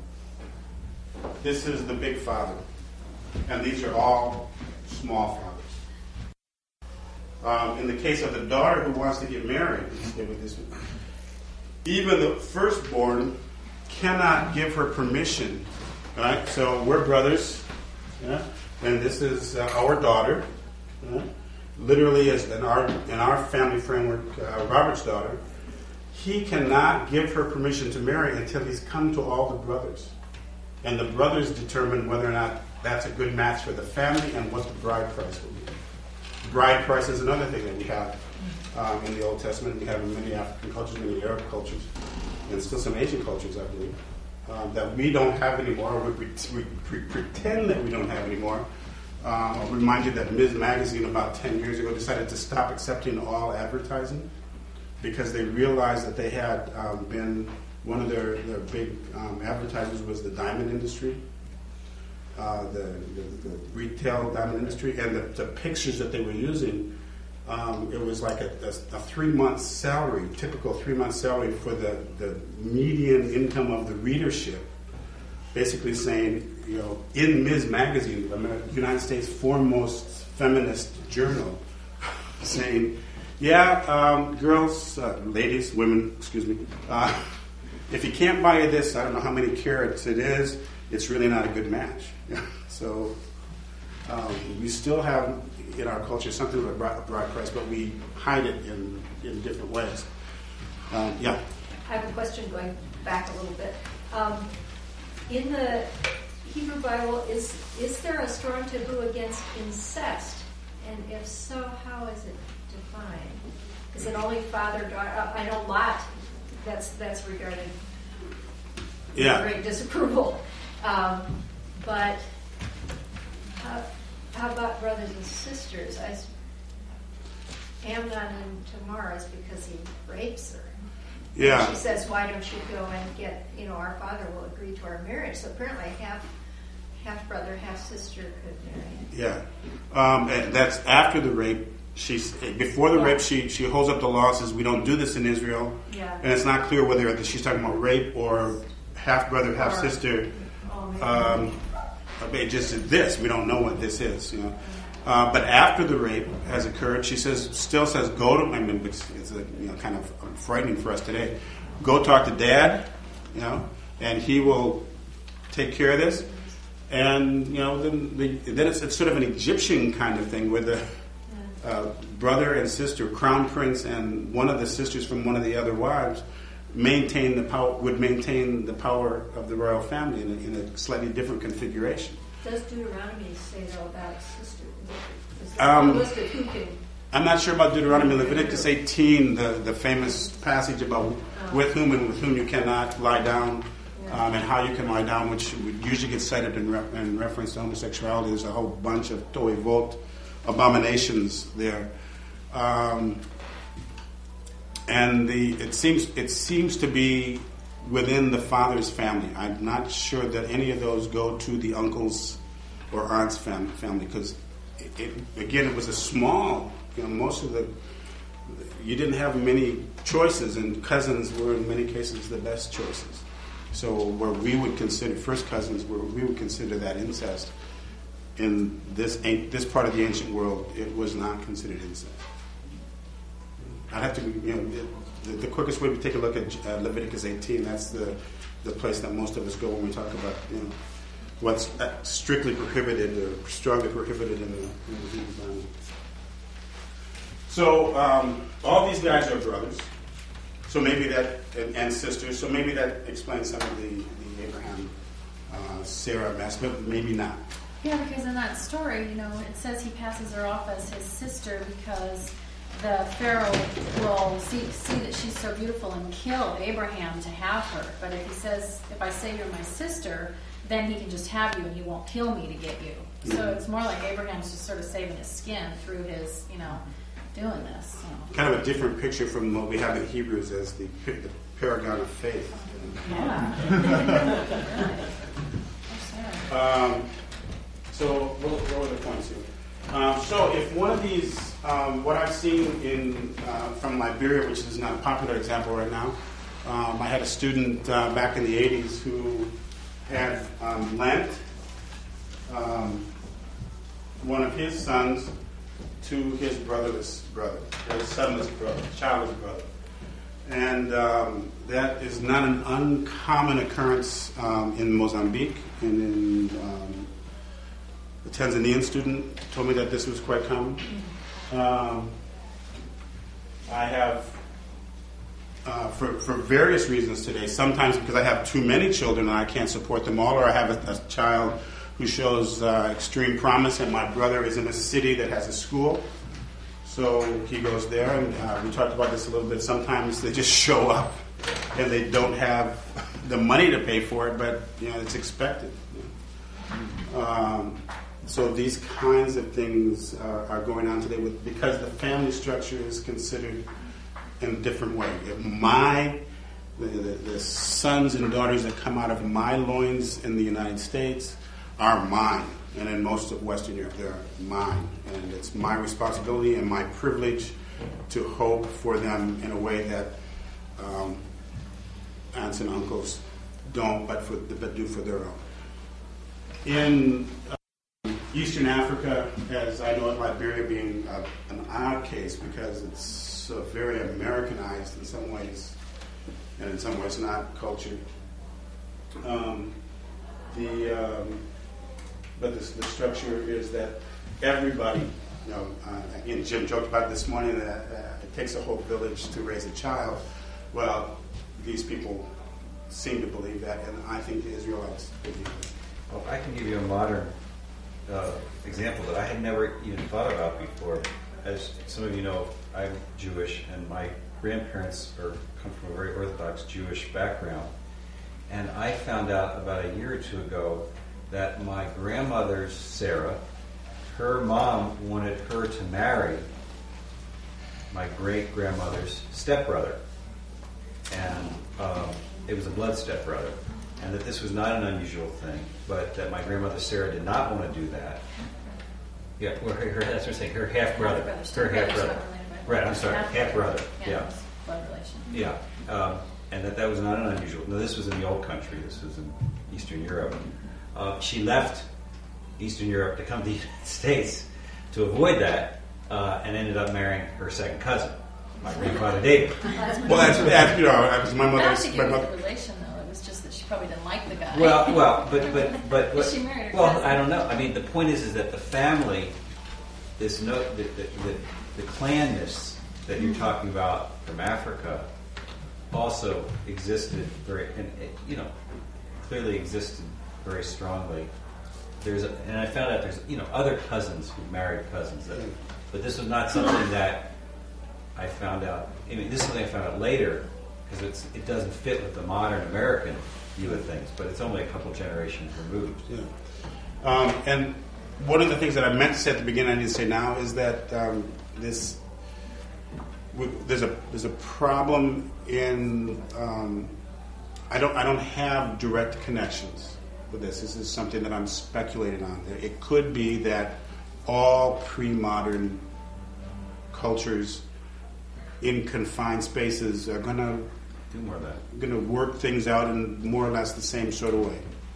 this is the big father, and these are all small fathers. Um, in the case of the daughter who wants to get married, let's stay with this one. Even the firstborn cannot give her permission. Right? So we're brothers, yeah? And this is uh, our daughter. Yeah? Literally, as in our in our family framework, uh, Robert's daughter. He cannot give her permission to marry until he's come to all the brothers, and the brothers determine whether or not that's a good match for the family and what the bride price will be. Bride price is another thing that we have um, in the Old Testament. We have in many African cultures, many Arab cultures, and still some Asian cultures, I believe. um, that we don't have anymore, we, we, we pretend that we don't have anymore. Um, I'll remind you that Miz Magazine about ten years ago decided to stop accepting all advertising because they realized that they had um, been, one of their, their big um, advertisers was the diamond industry, uh, the, the, the retail diamond industry, and the, the pictures that they were using, um, it was like a, a, a three-month salary, typical three-month salary for the, the median income of the readership, basically saying, you know, in Miz Magazine, the United States' foremost feminist journal, saying, yeah, um, girls, uh, ladies, women, excuse me, uh, if you can't buy this, I don't know how many carats it is, it's really not a good match. So um, we still have in our culture something of a broad, broad price, but we hide it in, in different ways. Um, yeah? I have a question going back a little bit. Um, in the Hebrew Bible, is is there a strong taboo against incest? And if so, how is it defined? Is it only father, daughter? I know Lot, that's that's regarded Yeah. with great disapproval. Um, but how, how about brothers and sisters? I, Amnon and Tamar is because he rapes her. Yeah. She says, why don't you go and get, you know, our father will agree to our marriage. So apparently half half brother, half sister could marry. Yeah. Um, and that's after the rape. She's before the Yeah. rape. She she holds up the law, says we don't do this in Israel, Yeah. and it's not clear whether she's talking about rape or half brother, half Or- sister. Oh, maybe. Um, it just is this. We don't know what this is. You know. Uh, but after the rape has occurred, she says, still says, go to. I mean, it's, it's a, you know, kind of frightening for us today. Go talk to Dad, you know, and he will take care of this. And you know, then, the, then it's, it's sort of an Egyptian kind of thing where the uh, brother and sister, crown prince, and one of the sisters from one of the other wives maintain the power. Would maintain the power of the royal family in a, in a slightly different configuration. Does Deuteronomy say though about sister? Is Um, there a list of who can? I'm not sure about Deuteronomy. Leviticus eighteen, the, the famous passage about with whom and with whom you cannot lie down, um, and how you can lie down, which would usually get cited in, re- in reference to homosexuality. There's a whole bunch of toivot abominations there, um, and the it seems it seems to be within the father's family. I'm not sure that any of those go to the uncles or aunts fam- family because. It, it, again, it was a small, you know, most of the, you didn't have many choices, and cousins were in many cases the best choices. So where we would consider, first cousins, where we would consider that incest, in this this part of the ancient world, it was not considered incest. I'd have to, you know, it, the, the quickest way to take a look at uh, Leviticus eighteen, that's the, the place that most of us go when we talk about, you know, what's strictly prohibited or strongly prohibited in the, in the Hebrew Bible. So um, all these guys are brothers. So maybe that and, and sisters. So maybe that explains some of the, the Abraham uh, Sarah mess, but maybe not. Yeah, because in that story, you know, it says he passes her off as his sister because the Pharaoh will see, see that she's so beautiful and kill Abraham to have her. But if he says, if I say you're my sister, then he can just have you and he won't kill me to get you. So Mm-hmm. it's more like Abraham's just sort of saving his skin through his, you know, doing this. So. Kind of a different picture from what we have in Hebrews as the, the paragon of faith. Yeah. Really. Um, so what, what were the points here? Um, so if one of these, um, what I've seen in uh, from Liberia, which is not a popular example right now, um, I had a student uh, back in the eighties who had um, lent um, one of his sons to his brotherless brother, or his sonless brother, childless brother. And um, that is not an uncommon occurrence um, in Mozambique and in um, the Tanzanian student told me that this was quite common. Um, I have, uh, for, for various reasons today, sometimes because I have too many children and I can't support them all, or I have a, a child who shows uh, extreme promise and my brother is in a city that has a school. So he goes there, and uh, we talked about this a little bit. Sometimes they just show up and they don't have the money to pay for it, but you know it's expected. Um, so these kinds of things are, are going on today with because the family structure is considered in a different way. If my the, the, the sons and daughters that come out of my loins in the United States are mine, and in most of Western Europe they're mine, and it's my responsibility and my privilege to hope for them in a way that um, aunts and uncles don't, but for but do for their own. In uh, Eastern Africa, as I know it, Liberia being a, an odd case because it's so very Americanized in some ways, and in some ways not cultured. Um, the um, but the, the structure is that everybody, you know, uh, again, Jim joked about this morning that uh, it takes a whole village to raise a child. Well, these people seem to believe that, and I think the Israelites believe that. Well, I can give you a modern uh, example that I had never even thought about before. As some of you know, I'm Jewish, and my grandparents are, come from a very Orthodox Jewish background. And I found out about a year or two ago that my grandmother's Sarah, her mom wanted her to marry my great-grandmother's stepbrother. And um, it was a blood stepbrother. And that this was not an unusual thing, but that my grandmother Sarah did not want to do that. Yeah, well, her, her, that's what I'm saying, her half-brother. Her half-brother. Right, I'm sorry, half-brother. Yeah. Blood relation. Yeah. Um, and that that was not an unusual. No, this was in the old country. This was in Eastern Europe. Uh, she left Eastern Europe to come to the United States to avoid that, uh, and ended up marrying her second cousin, my grandfather David. Well, that's, that's you know, that was my I don't mother's. think My it was mother. the relation, though. It was just that she probably didn't like the guy. Well, well, but but but, but She married her well, cousin. I don't know. I mean, the point is, is that the family, this no, the the, the, the clanness that you're talking about from Africa, also existed very, and it, you know, clearly existed very strongly. There's, a, and I found out there's, you know, other cousins who married cousins, that, but this was not something that I found out. I mean, this is something I found out later because it's it doesn't fit with the modern American view of things, but it's only a couple generations removed. Yeah. Um, and one of the things that I meant to say at the beginning, I need to say now, is that um, this we, there's a there's a problem in um, I don't I don't have direct connections with this. This is something that I'm speculating on. It could be that all pre-modern cultures in confined spaces are going to Do more of that. going to work things out in more or less the same sort of way.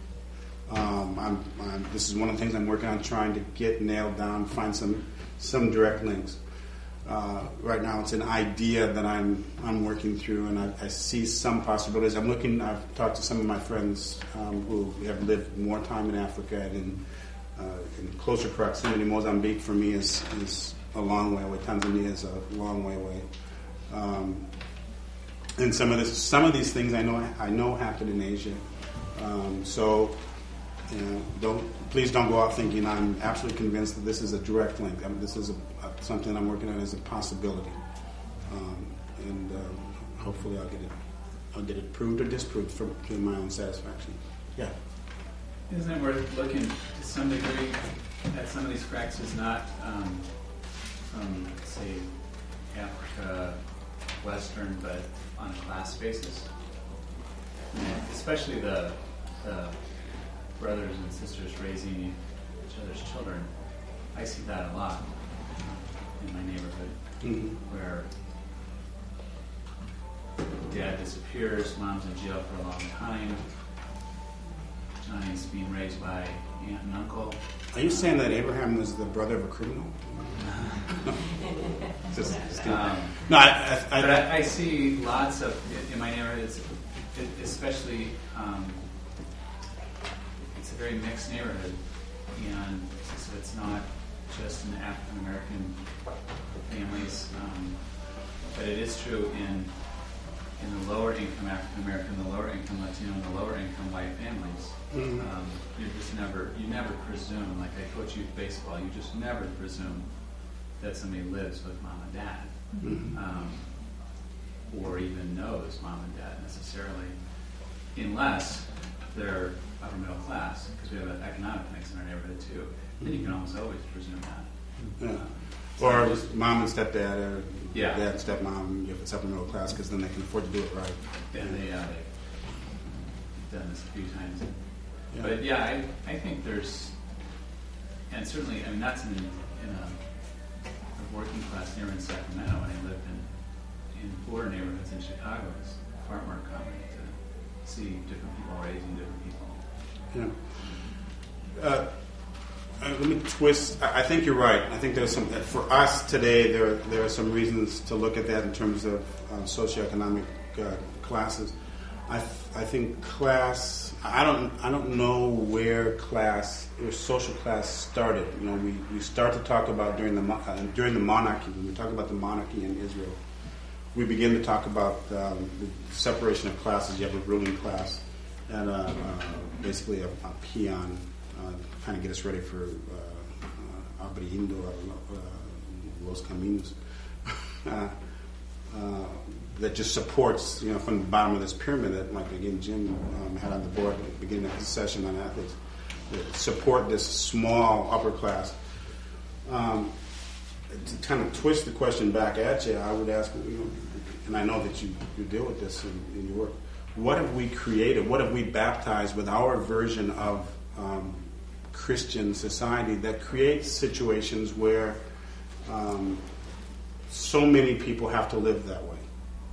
Um, I'm, I'm, this is one of the things I'm working on, trying to get nailed down, find some some direct links. Uh, right now, it's an idea that I'm I'm working through, and I, I see some possibilities. I'm looking. I've talked to some of my friends um, who have lived more time in Africa and in, uh, in closer proximity. Mozambique, for me, is is a long way away. Tanzania is a long way away. Um, and some of this, some of these things I know I know happen in Asia. Um, so. You know, don't please don't go out thinking I'm absolutely convinced that this is a direct link. I mean, this is a, a, something I'm working on as a possibility, um, and uh, hopefully I'll get it I'll get it proved or disproved for to my own satisfaction. Yeah. Isn't it worth looking to some degree at some of these practices, not um, from, say, Africa, Western, but on a class basis? And especially the, the brothers and sisters raising each other's children. I see that a lot in my neighborhood, Mm-hmm. where dad disappears, mom's in jail for a long time, Johnny's being raised by aunt and uncle. Are you saying that Abraham was the brother of a criminal? No. Just, just kidding. Um, no, I, I, But I, I, I see lots of, in my neighborhood, it's, it, especially, um, it's a very mixed neighborhood, and so it's not just in African American families, um, but it is true in in the lower income African American, the lower income Latino, and the lower income white families. Mhm. Um, you just never, you never presume, like I coach youth baseball, you just never presume that somebody lives with mom and dad. Mhm. Um, or even knows mom and dad necessarily, unless they're upper middle class, because we have an economic mix in our neighborhood too. Then you can almost always presume that. Yeah. Uh, Or just mom and stepdad, or Yeah. dad and stepmom, if it's upper middle class, because then they can afford to do it right. Yeah, they, uh, they've done this a few times. Yeah. But yeah, I, I think there's, and certainly, I mean, that's in, in a, a working class neighborhood in Sacramento, when I lived in, in poorer neighborhoods in Chicago. It's far more common to see different people raising different people. Yeah. Uh, uh, let me twist. I, I think you're right. I think there's some, for us today, there, there are some reasons to look at that in terms of uh, socioeconomic uh, classes. I, th- I think class, I don't, I don't know where class or social class started. You know, we, we start to talk about during the, mo- uh, during the monarchy, when we talk about the monarchy in Israel, we begin to talk about um, the separation of classes. You have a ruling class and uh, uh, basically a, a peon, uh, kind of get us ready for uh, uh, Abriendo, uh, Los Caminos, uh, uh, that just supports, you know, from the bottom of this pyramid that, like, again, Jim um, had on the board at the beginning of his session on athletes, that support this small upper class. Um, to kind of twist the question back at you, I would ask, you know, and I know that you, you deal with this in, in your work, what have we created, what have we baptized with our version of um, Christian society that creates situations where um, so many people have to live that way?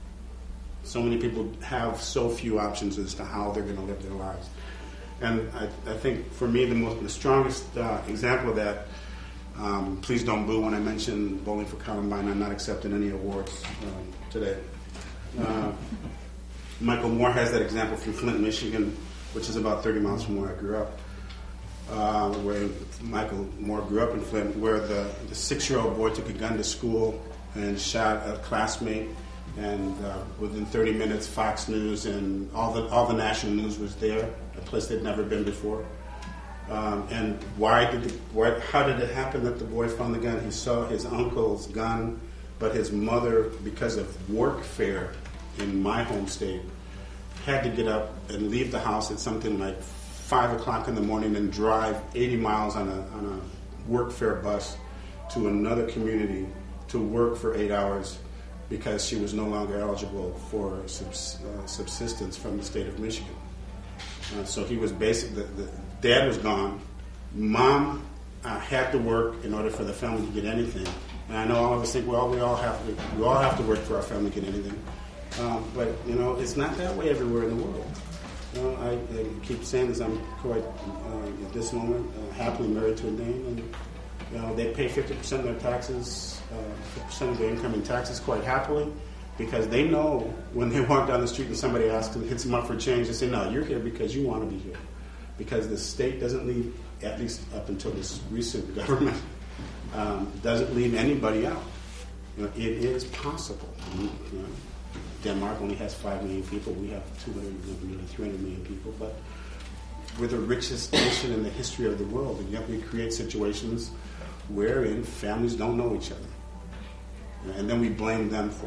So many people have so few options as to how they're going to live their lives. And I, I think for me, the most, the strongest uh, example of that, um, please don't boo when I mention Bowling for Columbine. I'm not accepting any awards um, today. Uh, Michael Moore has that example from Flint, Michigan, which is about thirty miles from where I grew up. Uh, where Michael Moore grew up in Flint, where the, the six-year-old boy took a gun to school and shot a classmate. And uh, within thirty minutes, Fox News and all the all the national news was there, a place they'd never been before. Um, and why did the, why, how did it happen that the boy found the gun? He saw his uncle's gun, but his mother, because of workfare in my home state, had to get up and leave the house at something like five o'clock in the morning and drive eighty miles on a on a workfare bus to another community to work for eight hours. Because she was no longer eligible for subs, uh, subsistence from the state of Michigan. Uh, so he was basically, the, the dad was gone. Mom uh, had to work in order for the family to get anything. And I know all of us think, well, we all have to, we all have to work for our family to get anything. Um, but, you know, it's not that way everywhere in the world. You know, I, I keep saying this, I'm quite, uh, at this moment, uh, happily married to a Dane. And, you know, they pay fifty percent of their taxes, uh, fifty percent of their income in taxes quite happily, because they know when they walk down the street and somebody asks them, hits them up for change, they say, no, you're here because you want to be here. Because the state doesn't leave, at least up until this recent government, um, doesn't leave anybody out. You know, it is possible. You know, Denmark only has five million people. We have two hundred, nearly three hundred million people. But we're the richest nation in the history of the world, and yet we create situations wherein families don't know each other. And then we blame them for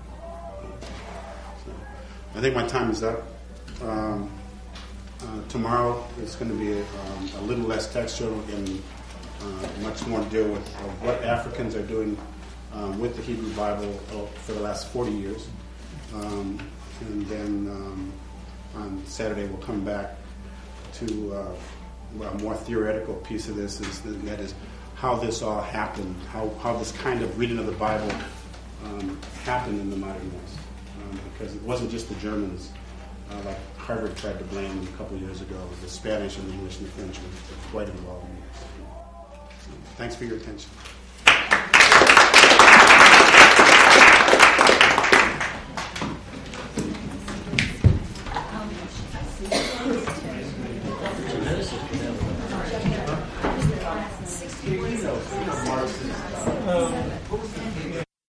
it. So, I think my time is up. Um, uh, tomorrow it's going to be a, um, a little less textual and uh, much more deal with uh, what Africans are doing um, with the Hebrew Bible uh, for the last forty years. Um, and then um, on Saturday we'll come back to uh, a more theoretical piece of this, is, that is how this all happened, how, how this kind of reading of the Bible um, happened in the modern West. Um, because it wasn't just the Germans, uh, like Harvard tried to blame a couple of years ago. The Spanish and the English and the French were quite involved in this. So, thanks for your attention. Um,